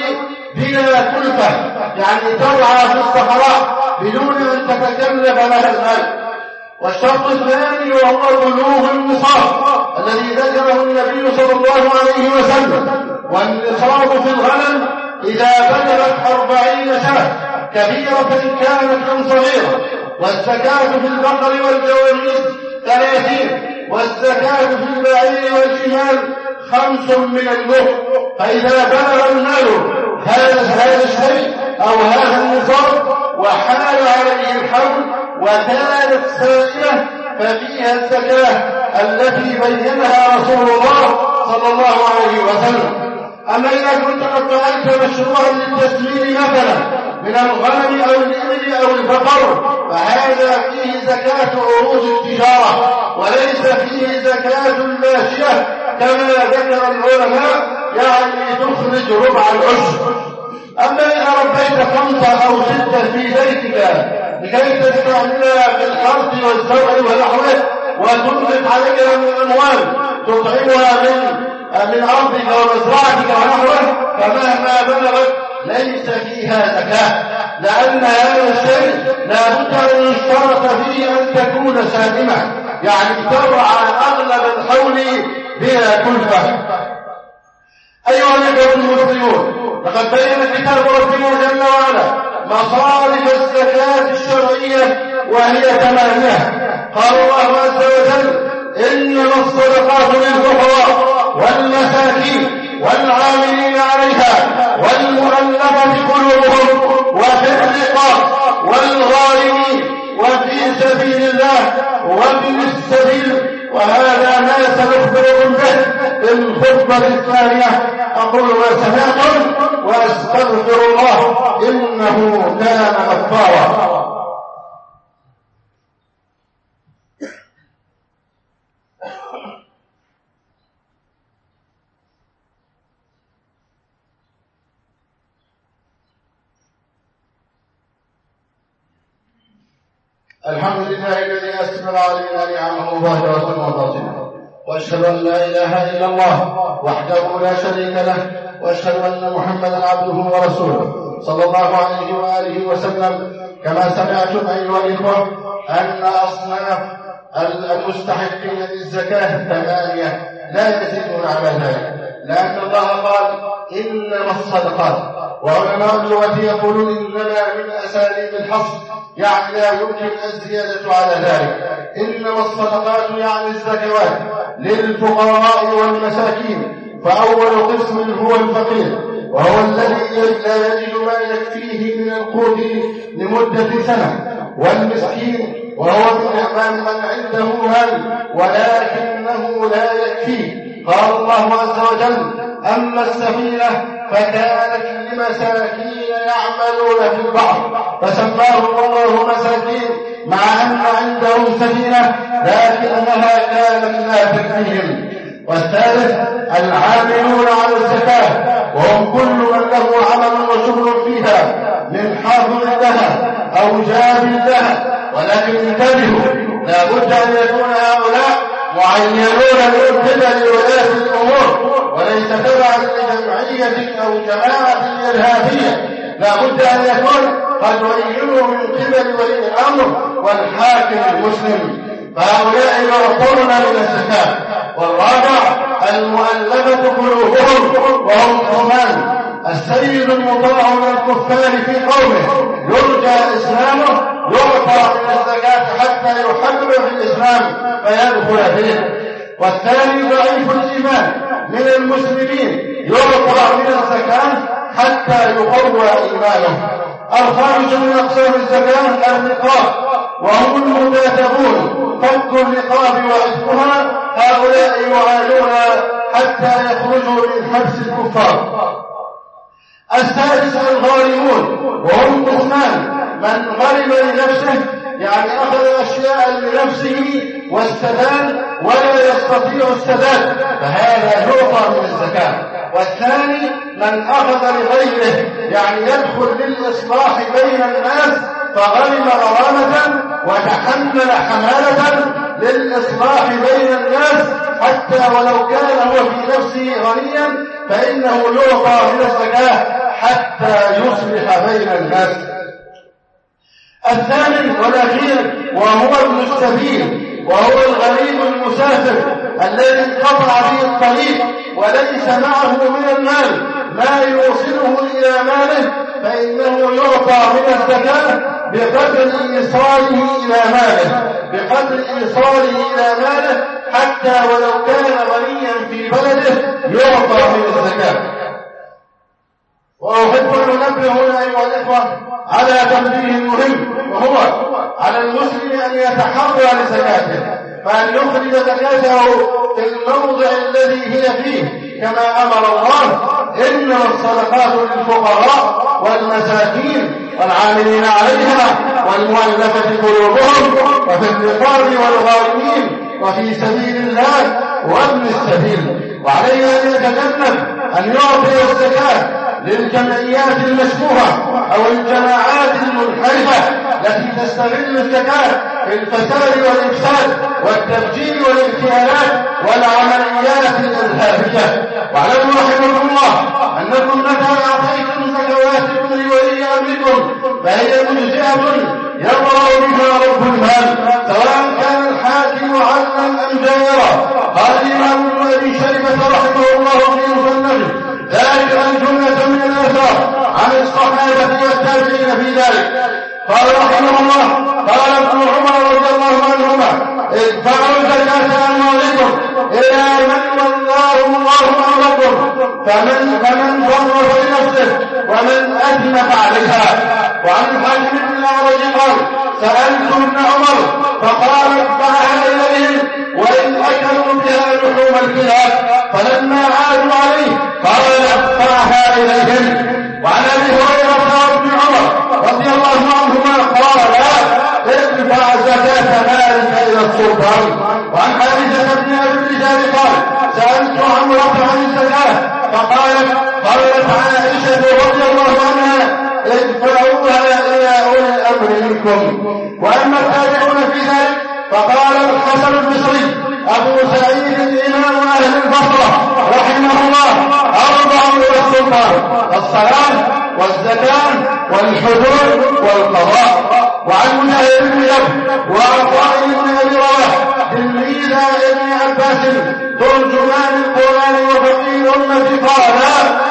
بلا كلفة، يعني ترعى في الصحراء بدون أن تتكلف لها المال. والشرط الثاني وهو بلوغ النصاب الذي ذكره النبي صلى الله عليه وسلم. والنصاب في الغنم إذا بلغت أربعين شاة، كبيرة كانت أم صغيرة. والزكاة في البقر والجواميس ثلاثين، والزكاة في البعير والجمال خمس من المهر. فإذا بلغ المال هذا هذا الشيء أو هذا النصاب وحال عليه الحول وكانت سائمة ففيها الزكاة التي بينها رسول الله صلى الله عليه وسلم. أما إذا كنت قد فعلت مشروعا للتسمين مثلا من الغنم أو الإبل أو البقر، فهذا فيه زكاة عروض التجارة وليس فيه زكاة الماشية كما ذكر العلماء، يعني تخرج ربع العشر. أما إذا ربيت خمسة أو ستة في بيتك لكي تستعملها في الحرث والزرع ونحوه وتنفق عليها من الأموال تطعمها من من أرضك ومزرعتك ونحوه، فمهما بلغت ليس فيها زكاة، لأن هذا الشيء لا بد أن يشترط فيه أن تكون سالمة، يعني ترعى أغلب الحول بلا كلفة. أيها الإخوة المسلمون، لقد بين كتاب ربنا جل وعلا مصارف الزكاة الشرعية وهي ثمانية. قال الله عز وجل: إنما الصدقات للفقراء والمساكين والعاملين عليها والمؤلفة قلوبهم وفي الرقاب والغارمين وفي سبيل الله وابن السبيل. وهذا ما سنخبركم به في الخطبة الثانية. أقول ما سمعتم وأستغفر الله إنه كان غفارا. الحمد لله الذي أسمر علينا نعمه ظاهرة وباطنة، وأشهد أن لا إله إلا الله وحده لا شريك له، وأشهد أن محمدا عبده ورسوله صلى الله عليه وآله وسلم. كما سمعتم أيها الإخوة أن أصناف المستحقين للزكاة ثمانية لا يزيدون على ذلك، لأن الله قال: إنما الصدقات. وعلماء اللغة يقولون إنما من أساليب الحصر، يعني لا يمكن الزيادة على ذلك. إنما الصدقات يعني الزكوات للفقراء والمساكين. فأول قسم هو الفقير، وهو الذي لا يجد ما يكفيه من القوت لمدة سنة، والمسكين وهو من عنده مال ولكنه لا يكفيه. قال الله عز وجل: أما السفينة فكانت لمساكين يعملون في البحر فسماهم الله مساكين، مع أن عندهم سفينة لكنها كانت لا تكفيهم. والثالث العاملون على الزكاة، وهم كل من له عمل وشغل فيها من حافظ لها أو جاب لها. ولكن انتبهوا، لا بد أن يكون هؤلاء معينون من قبل ولاة الأمور وليس تبعا لجمعية أو جماعة إرهابية. لا بد أن يكون قد عينوا من قبل ولي الأمر والحاكم المسلم، فهؤلاء يعطون من الزكاة. والرابع المؤلفة قلوبهم، وهم ثمان: السيد المطاع من الكفار في قومه يرجى إسلامه يعطى من الزكاة حتى يحبب في الإسلام فيدخل فيه. والثاني ضعيف الإيمان من المسلمين يعطى من الزكاة حتى يقوى إيمانه. الخامس من أقسام الزكاة الرقاب، وهم المكاتبون فك الرقاب وعتقها، هؤلاء يعانون حتى يخرجوا من حبس الكفار. السادس الغارمون، وهم قسمان: من غرم لنفسه يعني أخذ أشياء لنفسه واستدان ولا يستطيع السداد، فهذا يعطى من الزكاة. والثاني من أخذ لغيره يعني يدخل للإصلاح بين الناس فغرم غرامة وتحمل حمالة للإصلاح بين الناس حتى ولو كان هو في نفسه غنيا فإنه يعطى من الزكاة حتى يصلح بين الناس. الثامن والأخير وهو ابن السبيل، وهو الغريب المسافر الذي انقطع به الطريق وليس معه من المال ما يوصله إلى ماله، فإنه يعطى من الزكاة بقدر إيصاله إلى ماله بقدر إيصاله إلى ماله حتى ولو كان غنيا في بلده يعطى من الزكاة. وأحب أن أنبه هنا أيها الإخوة على تنبيه مهم، وهو على المسلم أن يتحرى لزكاته، فأن يخرج زكاته في الموضع الذي هي فيه كما أمر الله: إنما الصدقات للفقراء والمساكين والعاملين عليها والمؤلفة قلوبهم وفي الرقاب والغارمين وفي سبيل الله وابن السبيل. وعليه أن يتجنب أن يعطي الزكاة للجمعيات المشبوهة أو الجماعات المنحرفة التي تستغل الزكاة في الفساد والإفساد والتفجير والاغتيالات والعمليات الإرهابية. واعلموا رحمكم الله أنكم متى أعطيتم زكواتكم لولي أمركم فهي مجزئة يضرب بها رب المال، سواء كان الحاكم عدلا أم جائرا. قال الإمام ابن أبي شيبة رحمه الله في مصنفه: ذلك الجملة من الآثار عن الصحابة والتابعين في ذلك. قال رحمه الله: قال ابن عمر رضي الله عنهما: ادفعوا زكاة أموالكم إلى من والله الله أمركم، فمن فمن ضر لنفسه ومن أثنف عليها. وعن الحاكم بن الأعرج قال: سألت ابن عمر فقال: ادفعها إليهم وإن أكلوا بها لحوم الكلاب. فلما عادوا عليه قال: ادفعها إليهم. وعن أبي هريرة وابن عمر رضي الله عنهما قال: ادفع زكاة مالك إلى السلطان. وعن حارثة بن أبي الرجال قال: سألت عمرة عن الزكاة فقالت: قالت عائشة رضي الله عنها: ادفعوها إلى أولي الأمر منكم. وأما التابعون في ذلك فقال الحسن البصري: أبو سعيد الإمام أهل البصرة رحمه الله: أربع إلى السلطان: الصلاة والزكاة والحدود والقضاء. وعن مجاهد بن جبر وعطاء بن أبي رواح تلميذ ابن عباس ترجمان القرآن وفقيه الأمة قال: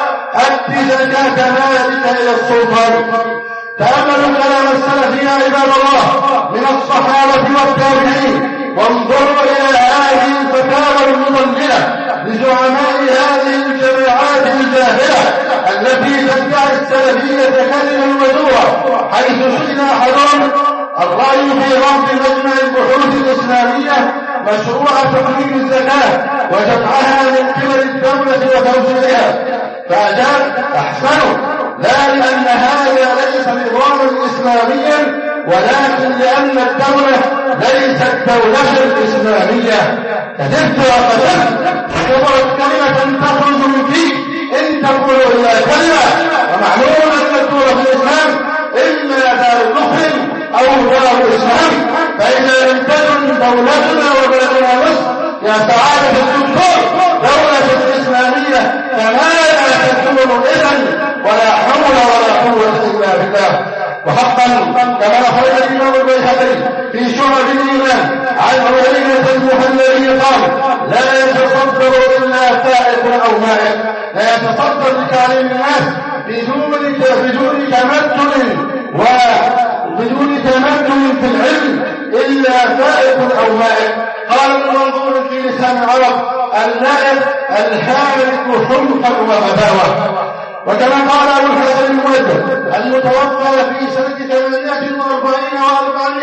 أد زكاة مالك إلى السلطان. تأملوا كلام السلف يا عباد الله من الصحابة والتابعين، وانظروا إلى هذه الفتاوى المضللة لزعماء هذه الجماعات الجاهلة التي تدعي السلفية كلمة وزورا، حيث سئل أحدهم: الرأي في رفض مجمع البحوث الإسلامية مشروع تقديم الزكاة وجمعها من قبل الدولة وتوزيعها، فأجاب: أحسنوا، لا لأن هذا ليس نظاما إسلاميا ولكن لأن الدولة ليست دولة إسلامية. كذبت وقتلت، كبرت كلمة تخرج من فيك إن تقول إلا كلمة. ومعلوم أن الدولة في الإسلام إما دار كفر أو دار إسلام، فإذا لم تكن دولتنا وبلدنا مصر يا سعادة الدكتور دولة إسلامية فماذا تكون إذن؟ ولا حول ولا قوة إلا بالله. وحقا كما أخرج الإمام البيهقي في شعب الإيمان عن عيينة المهلبي قال: لا يتصدر إلا فائق أو مائق، لا يتصدر لتعليم الناس بدون بدون تمدن وبدون تمدن في العلم إلا فائق أو مائق. قال ابن منظور في لسان العرب: المائق الهالك حمقا وغباوة. وكما قال أبو الحسن المؤدب المتوفى في سنة ثمانية وأربعين وأربعمائة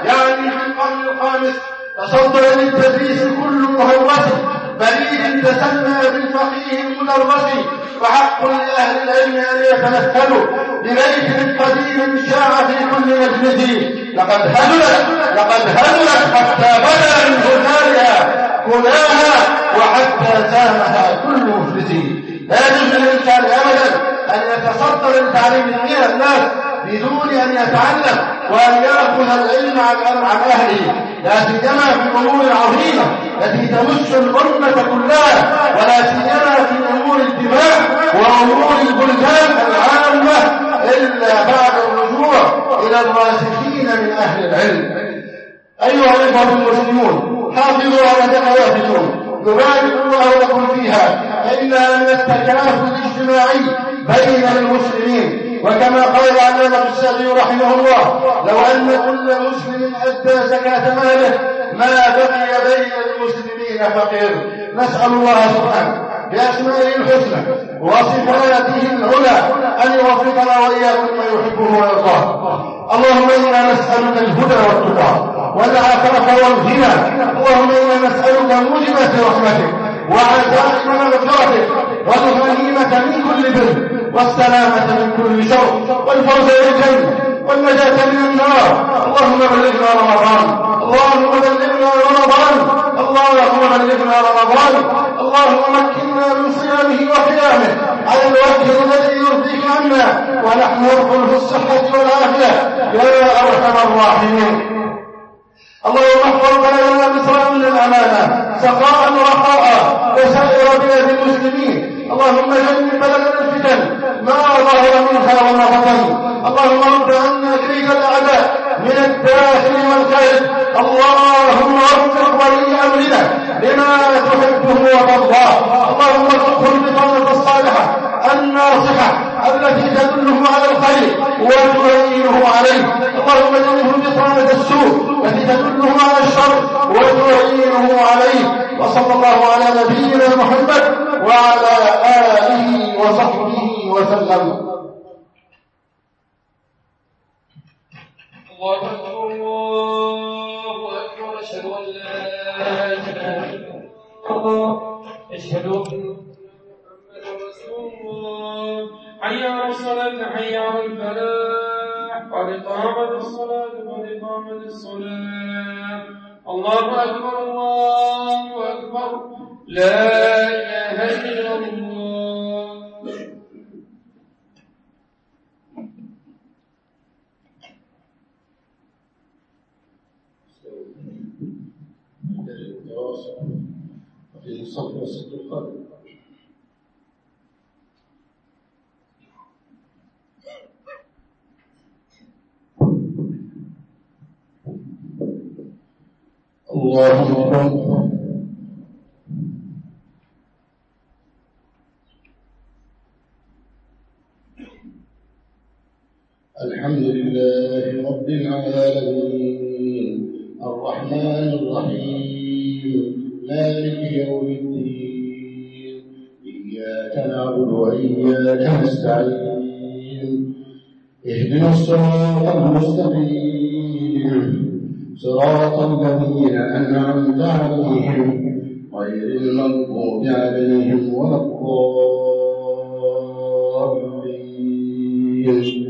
يعني في القرن الخامس تصدر للتدريس كل مهوس بليد تسمى بالفقيه المدرس، وحق لأهل العلم أن يتمثلوا ببيت قديم شاع في كل مجلس. لقد هدلت لقد هدلت حتى بدا من هزارها كلاها، وحتى سامها كل مفلس. لا يجوز للإنسان أبدا أن يتصدر لتعليم من الناس بدون أن يتعلم وأن يأخذ العلم عن أهله، لا سيما في الأمور العظيمة التي تمس الأمة كلها، ولا سيما في أمور الدماء وأمور البلدان العامة، إلا بعد الرجوع إلى الراسخين من أهل العلم. أيها الإخوة المسلمون، حافظوا على زكواتكم يبارك الله لكم فيها، فإنها من التكافل الاجتماعي بين المسلمين. وكما قال العلامة السعدي رحمه الله: لو أن كل مسلم أدى زكاة ماله ما بقي بين المسلمين فقير. نسأل الله سبحانه بأسمائه الحسنى وصفاته العلى أن يوفقنا وإياكم ما يحبه ويرضاه. اللهم إنا نسألك الهدى والتقى والعفاف والغنى. اللهم إنا نسألك موجبات رحمتك وعزائم مغفرتك والغنيمة من كل بر والسلامة من كل شر والفوز بالجنة والنجاة من النار. اللهم بلغنا رمضان اللهم بلغنا رمضان اللهم بلغنا رمضان اللهم مكننا من صيامه وقيامه على الوجه الذي يرضيك عنا، ونحن ندخل في الصحة والعافية يا أرحم الراحمين. اللهم احفظ بلدنا مصر من الأمانة سخاء رخاء وسائر بلاد المسلمين. اللهم جنب بلدنا الفتن ما ظهر منها وما بطن. اللهم رد عنا كيد الأعداء من الداخل والخارج. اللهم وفق ولي أمرنا لما تحبه وترضاه. اللهم ارزقه البطانة الصالحة الناصحة التي تدله على الخير وتعينه عليه. اللهم جنبه بطانة السوء التي تدله على الشر وتعينه عليه. وصلى الله على نبينا محمد وعلى آله وصحبه وسلم. الله أكبر الله أكبر. أشهد أن لا إله إلا الله أشهد أن محمدا رسول الله. حي على الصلاة حي على الفلاح قد قامت الصلاة قد قامت الصلاة. الله أكبر الله أكبر. لا إله إلا الله. في الصف والصف القادم. الله أكبر. الحمد لله رب العالمين الرحمن الرحيم مالك يوم الدين. إياك نعبد وإياك نستعين. اهدنا الصراط المستقيم صراط الذين أنعمت عليهم غير المغضوب عليهم ولا الضالين.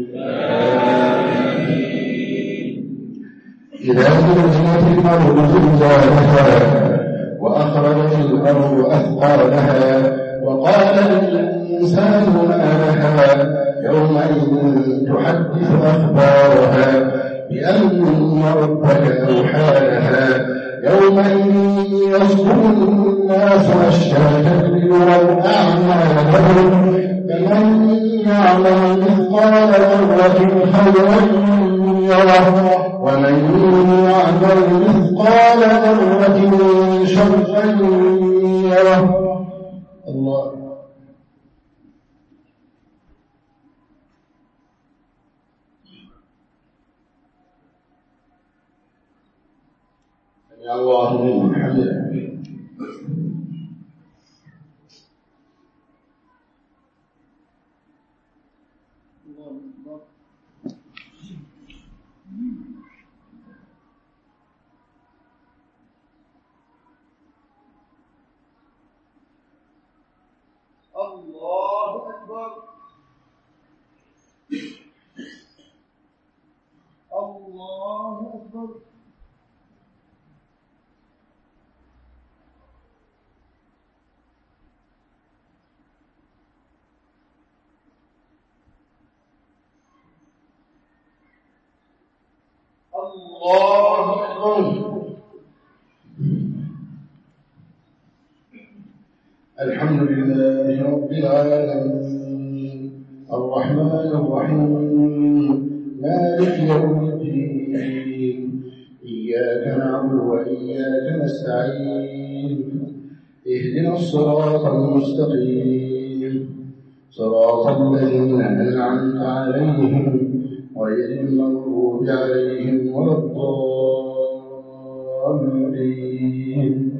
إذا زلزلت الأرض زلزالها وأخرجت الأرض أثقالها وقال الإنسان ما لها يومئذ تحدث أخبارها بأن ربك أوحى لها يومئذ يصدر الناس أشتاتا ليروا أعمالهم فمن يعمل مثقال ذرة خيرا يره ومن يعمل مثقال ذرة شرا يره. الله يا الله من حمده. أكبر. الله أكبر. الحمد لله رب العالمين الرحمن الرحيم مالك يوم الدين إياك نعبد وإياك نستعين اهدنا الصراط المستقيم صراط الذين أنعمت عليهم غير المغضوب عليهم ولا الضالين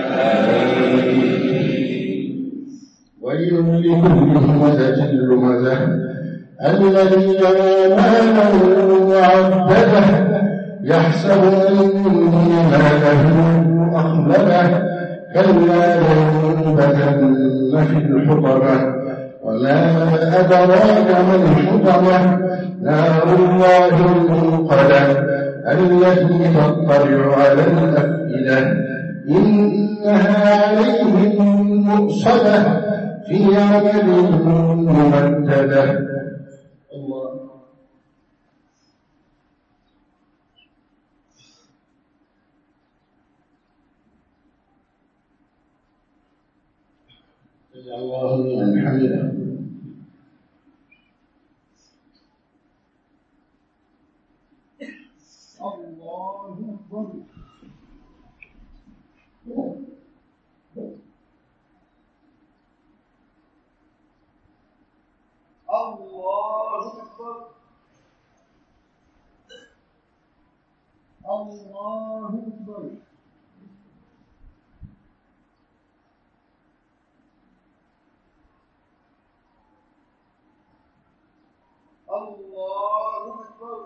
ويل لكل همزة لمزة الذي جمع ماله وعدده يحسب أن ماله أخلده كلا لينبذن في الحطمة وما أدراك ما الحطمة نار الله الموقدة التي تطلع على الأفئدة إنها عليهم مؤصدة في عمل ممددة. الله الله لمن حمده. الله أكبر. الله أكبر. الله أكبر. الله أكبر.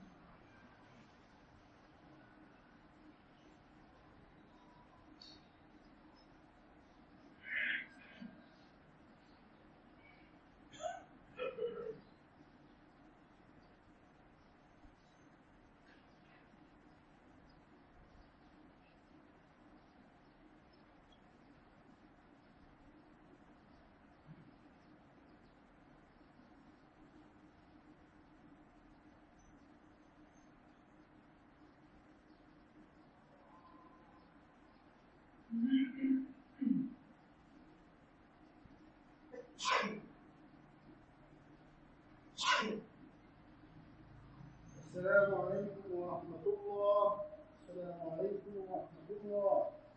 السلام عليكم ورحمة الله. السلام عليكم ورحمة الله.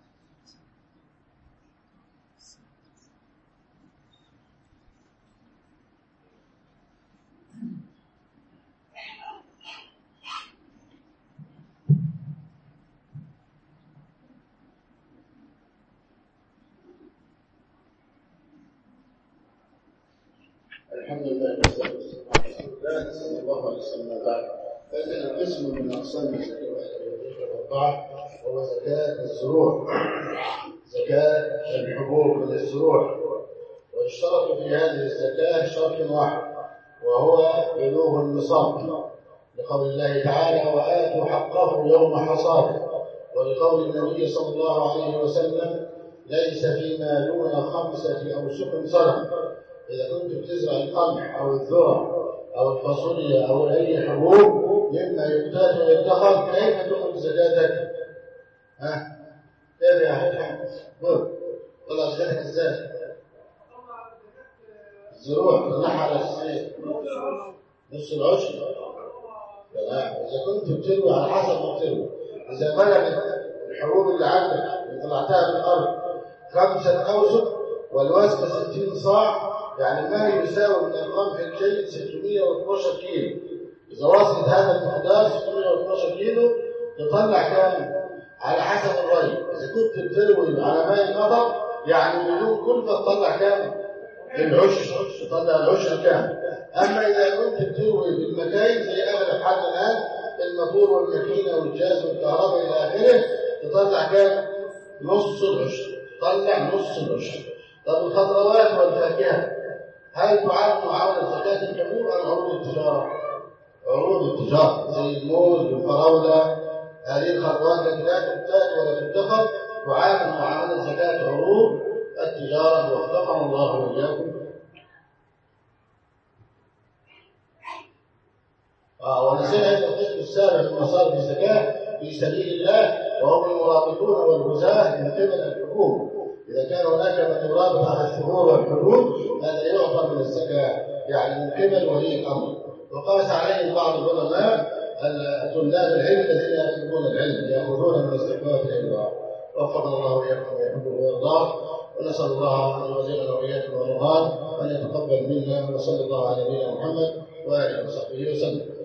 الحمد لله والصلاة والسلام على رسول الله صلى الله عليه وسلم. بعد فإذا قسم من أقسام الزكاة والأربعة هو زكاة الزروع، زكاة الحبوب من الزروع، ويشترط في هذه الزكاة شرط واحد وهو بلوغ النصاب، لقول الله تعالى وآتوا حقه يوم حصاده، ولقول النبي صلى الله عليه وسلم ليس فيما دون خمسة أوسق صدقة. إذا كنت بتزرع القمح أو الذرة أو الفاصوليا أو أي حبوب مما يحتاج ويدخر، كيف تخرج زكاتك؟ ها؟ كيف يا أخي محمد؟ قول طلع زكاتك إزاي؟ الزروع تطلعها على السنين نص العشر. إذا كنت بتروي على حسب ما بتروي، إذا بلغت الحبوب اللي عندك اللي طلعتها من الأرض خمسة أوسق والوزن ستين صاع، يعني ما يساوي من القمح الجيد ستمائة واثناشر كيلو. إذا وصلت هذا المقدار ستمائة واثناشر كيلو تطلع كام؟ على حسب الري. إذا كنت بتروي على ماء المطر يعني بدون كلفة تطلع كام؟ العشر، تطلع العشر كام؟ أما إذا كنت بتروي بالمكاين زي أغلب حال الآن الموتور والماكينة والجاز والكهرباء إلى آخره تطلع كام؟ نص العشر، تطلع نص العشر. طب الخضروات والفاكهة هل تعد معاملة زكاة الحبوب أم عروض التجارة؟ عروض التجارة زي الموز والفراولة هذه الخطوات التي لا تبتات ولا تدخر تعامل معاملة زكاة عروض التجارة وفقنا الله وإياكم. آه ونسينا أن القسم السابع من مصارف الزكاة في سبيل الله وهم المرابطون والغزاة من قبل الحكومة. إذا كان هناك من يرابط على الشهور والحدود هذا يعطى من الزكاة يعني من قبل ولي الأمر. وقاس عليه بعض العلماء طلاب العلم الذين يطلبون العلم يأخذون من الزكاة العلم. وفقنا الله وإياكم ويحبه ويرضاه، ونسأل الله أن يرزقنا وإياكم ورضاه وأن يتقبل منا، وصلى الله على نبينا محمد وآله وصحبه وسلم.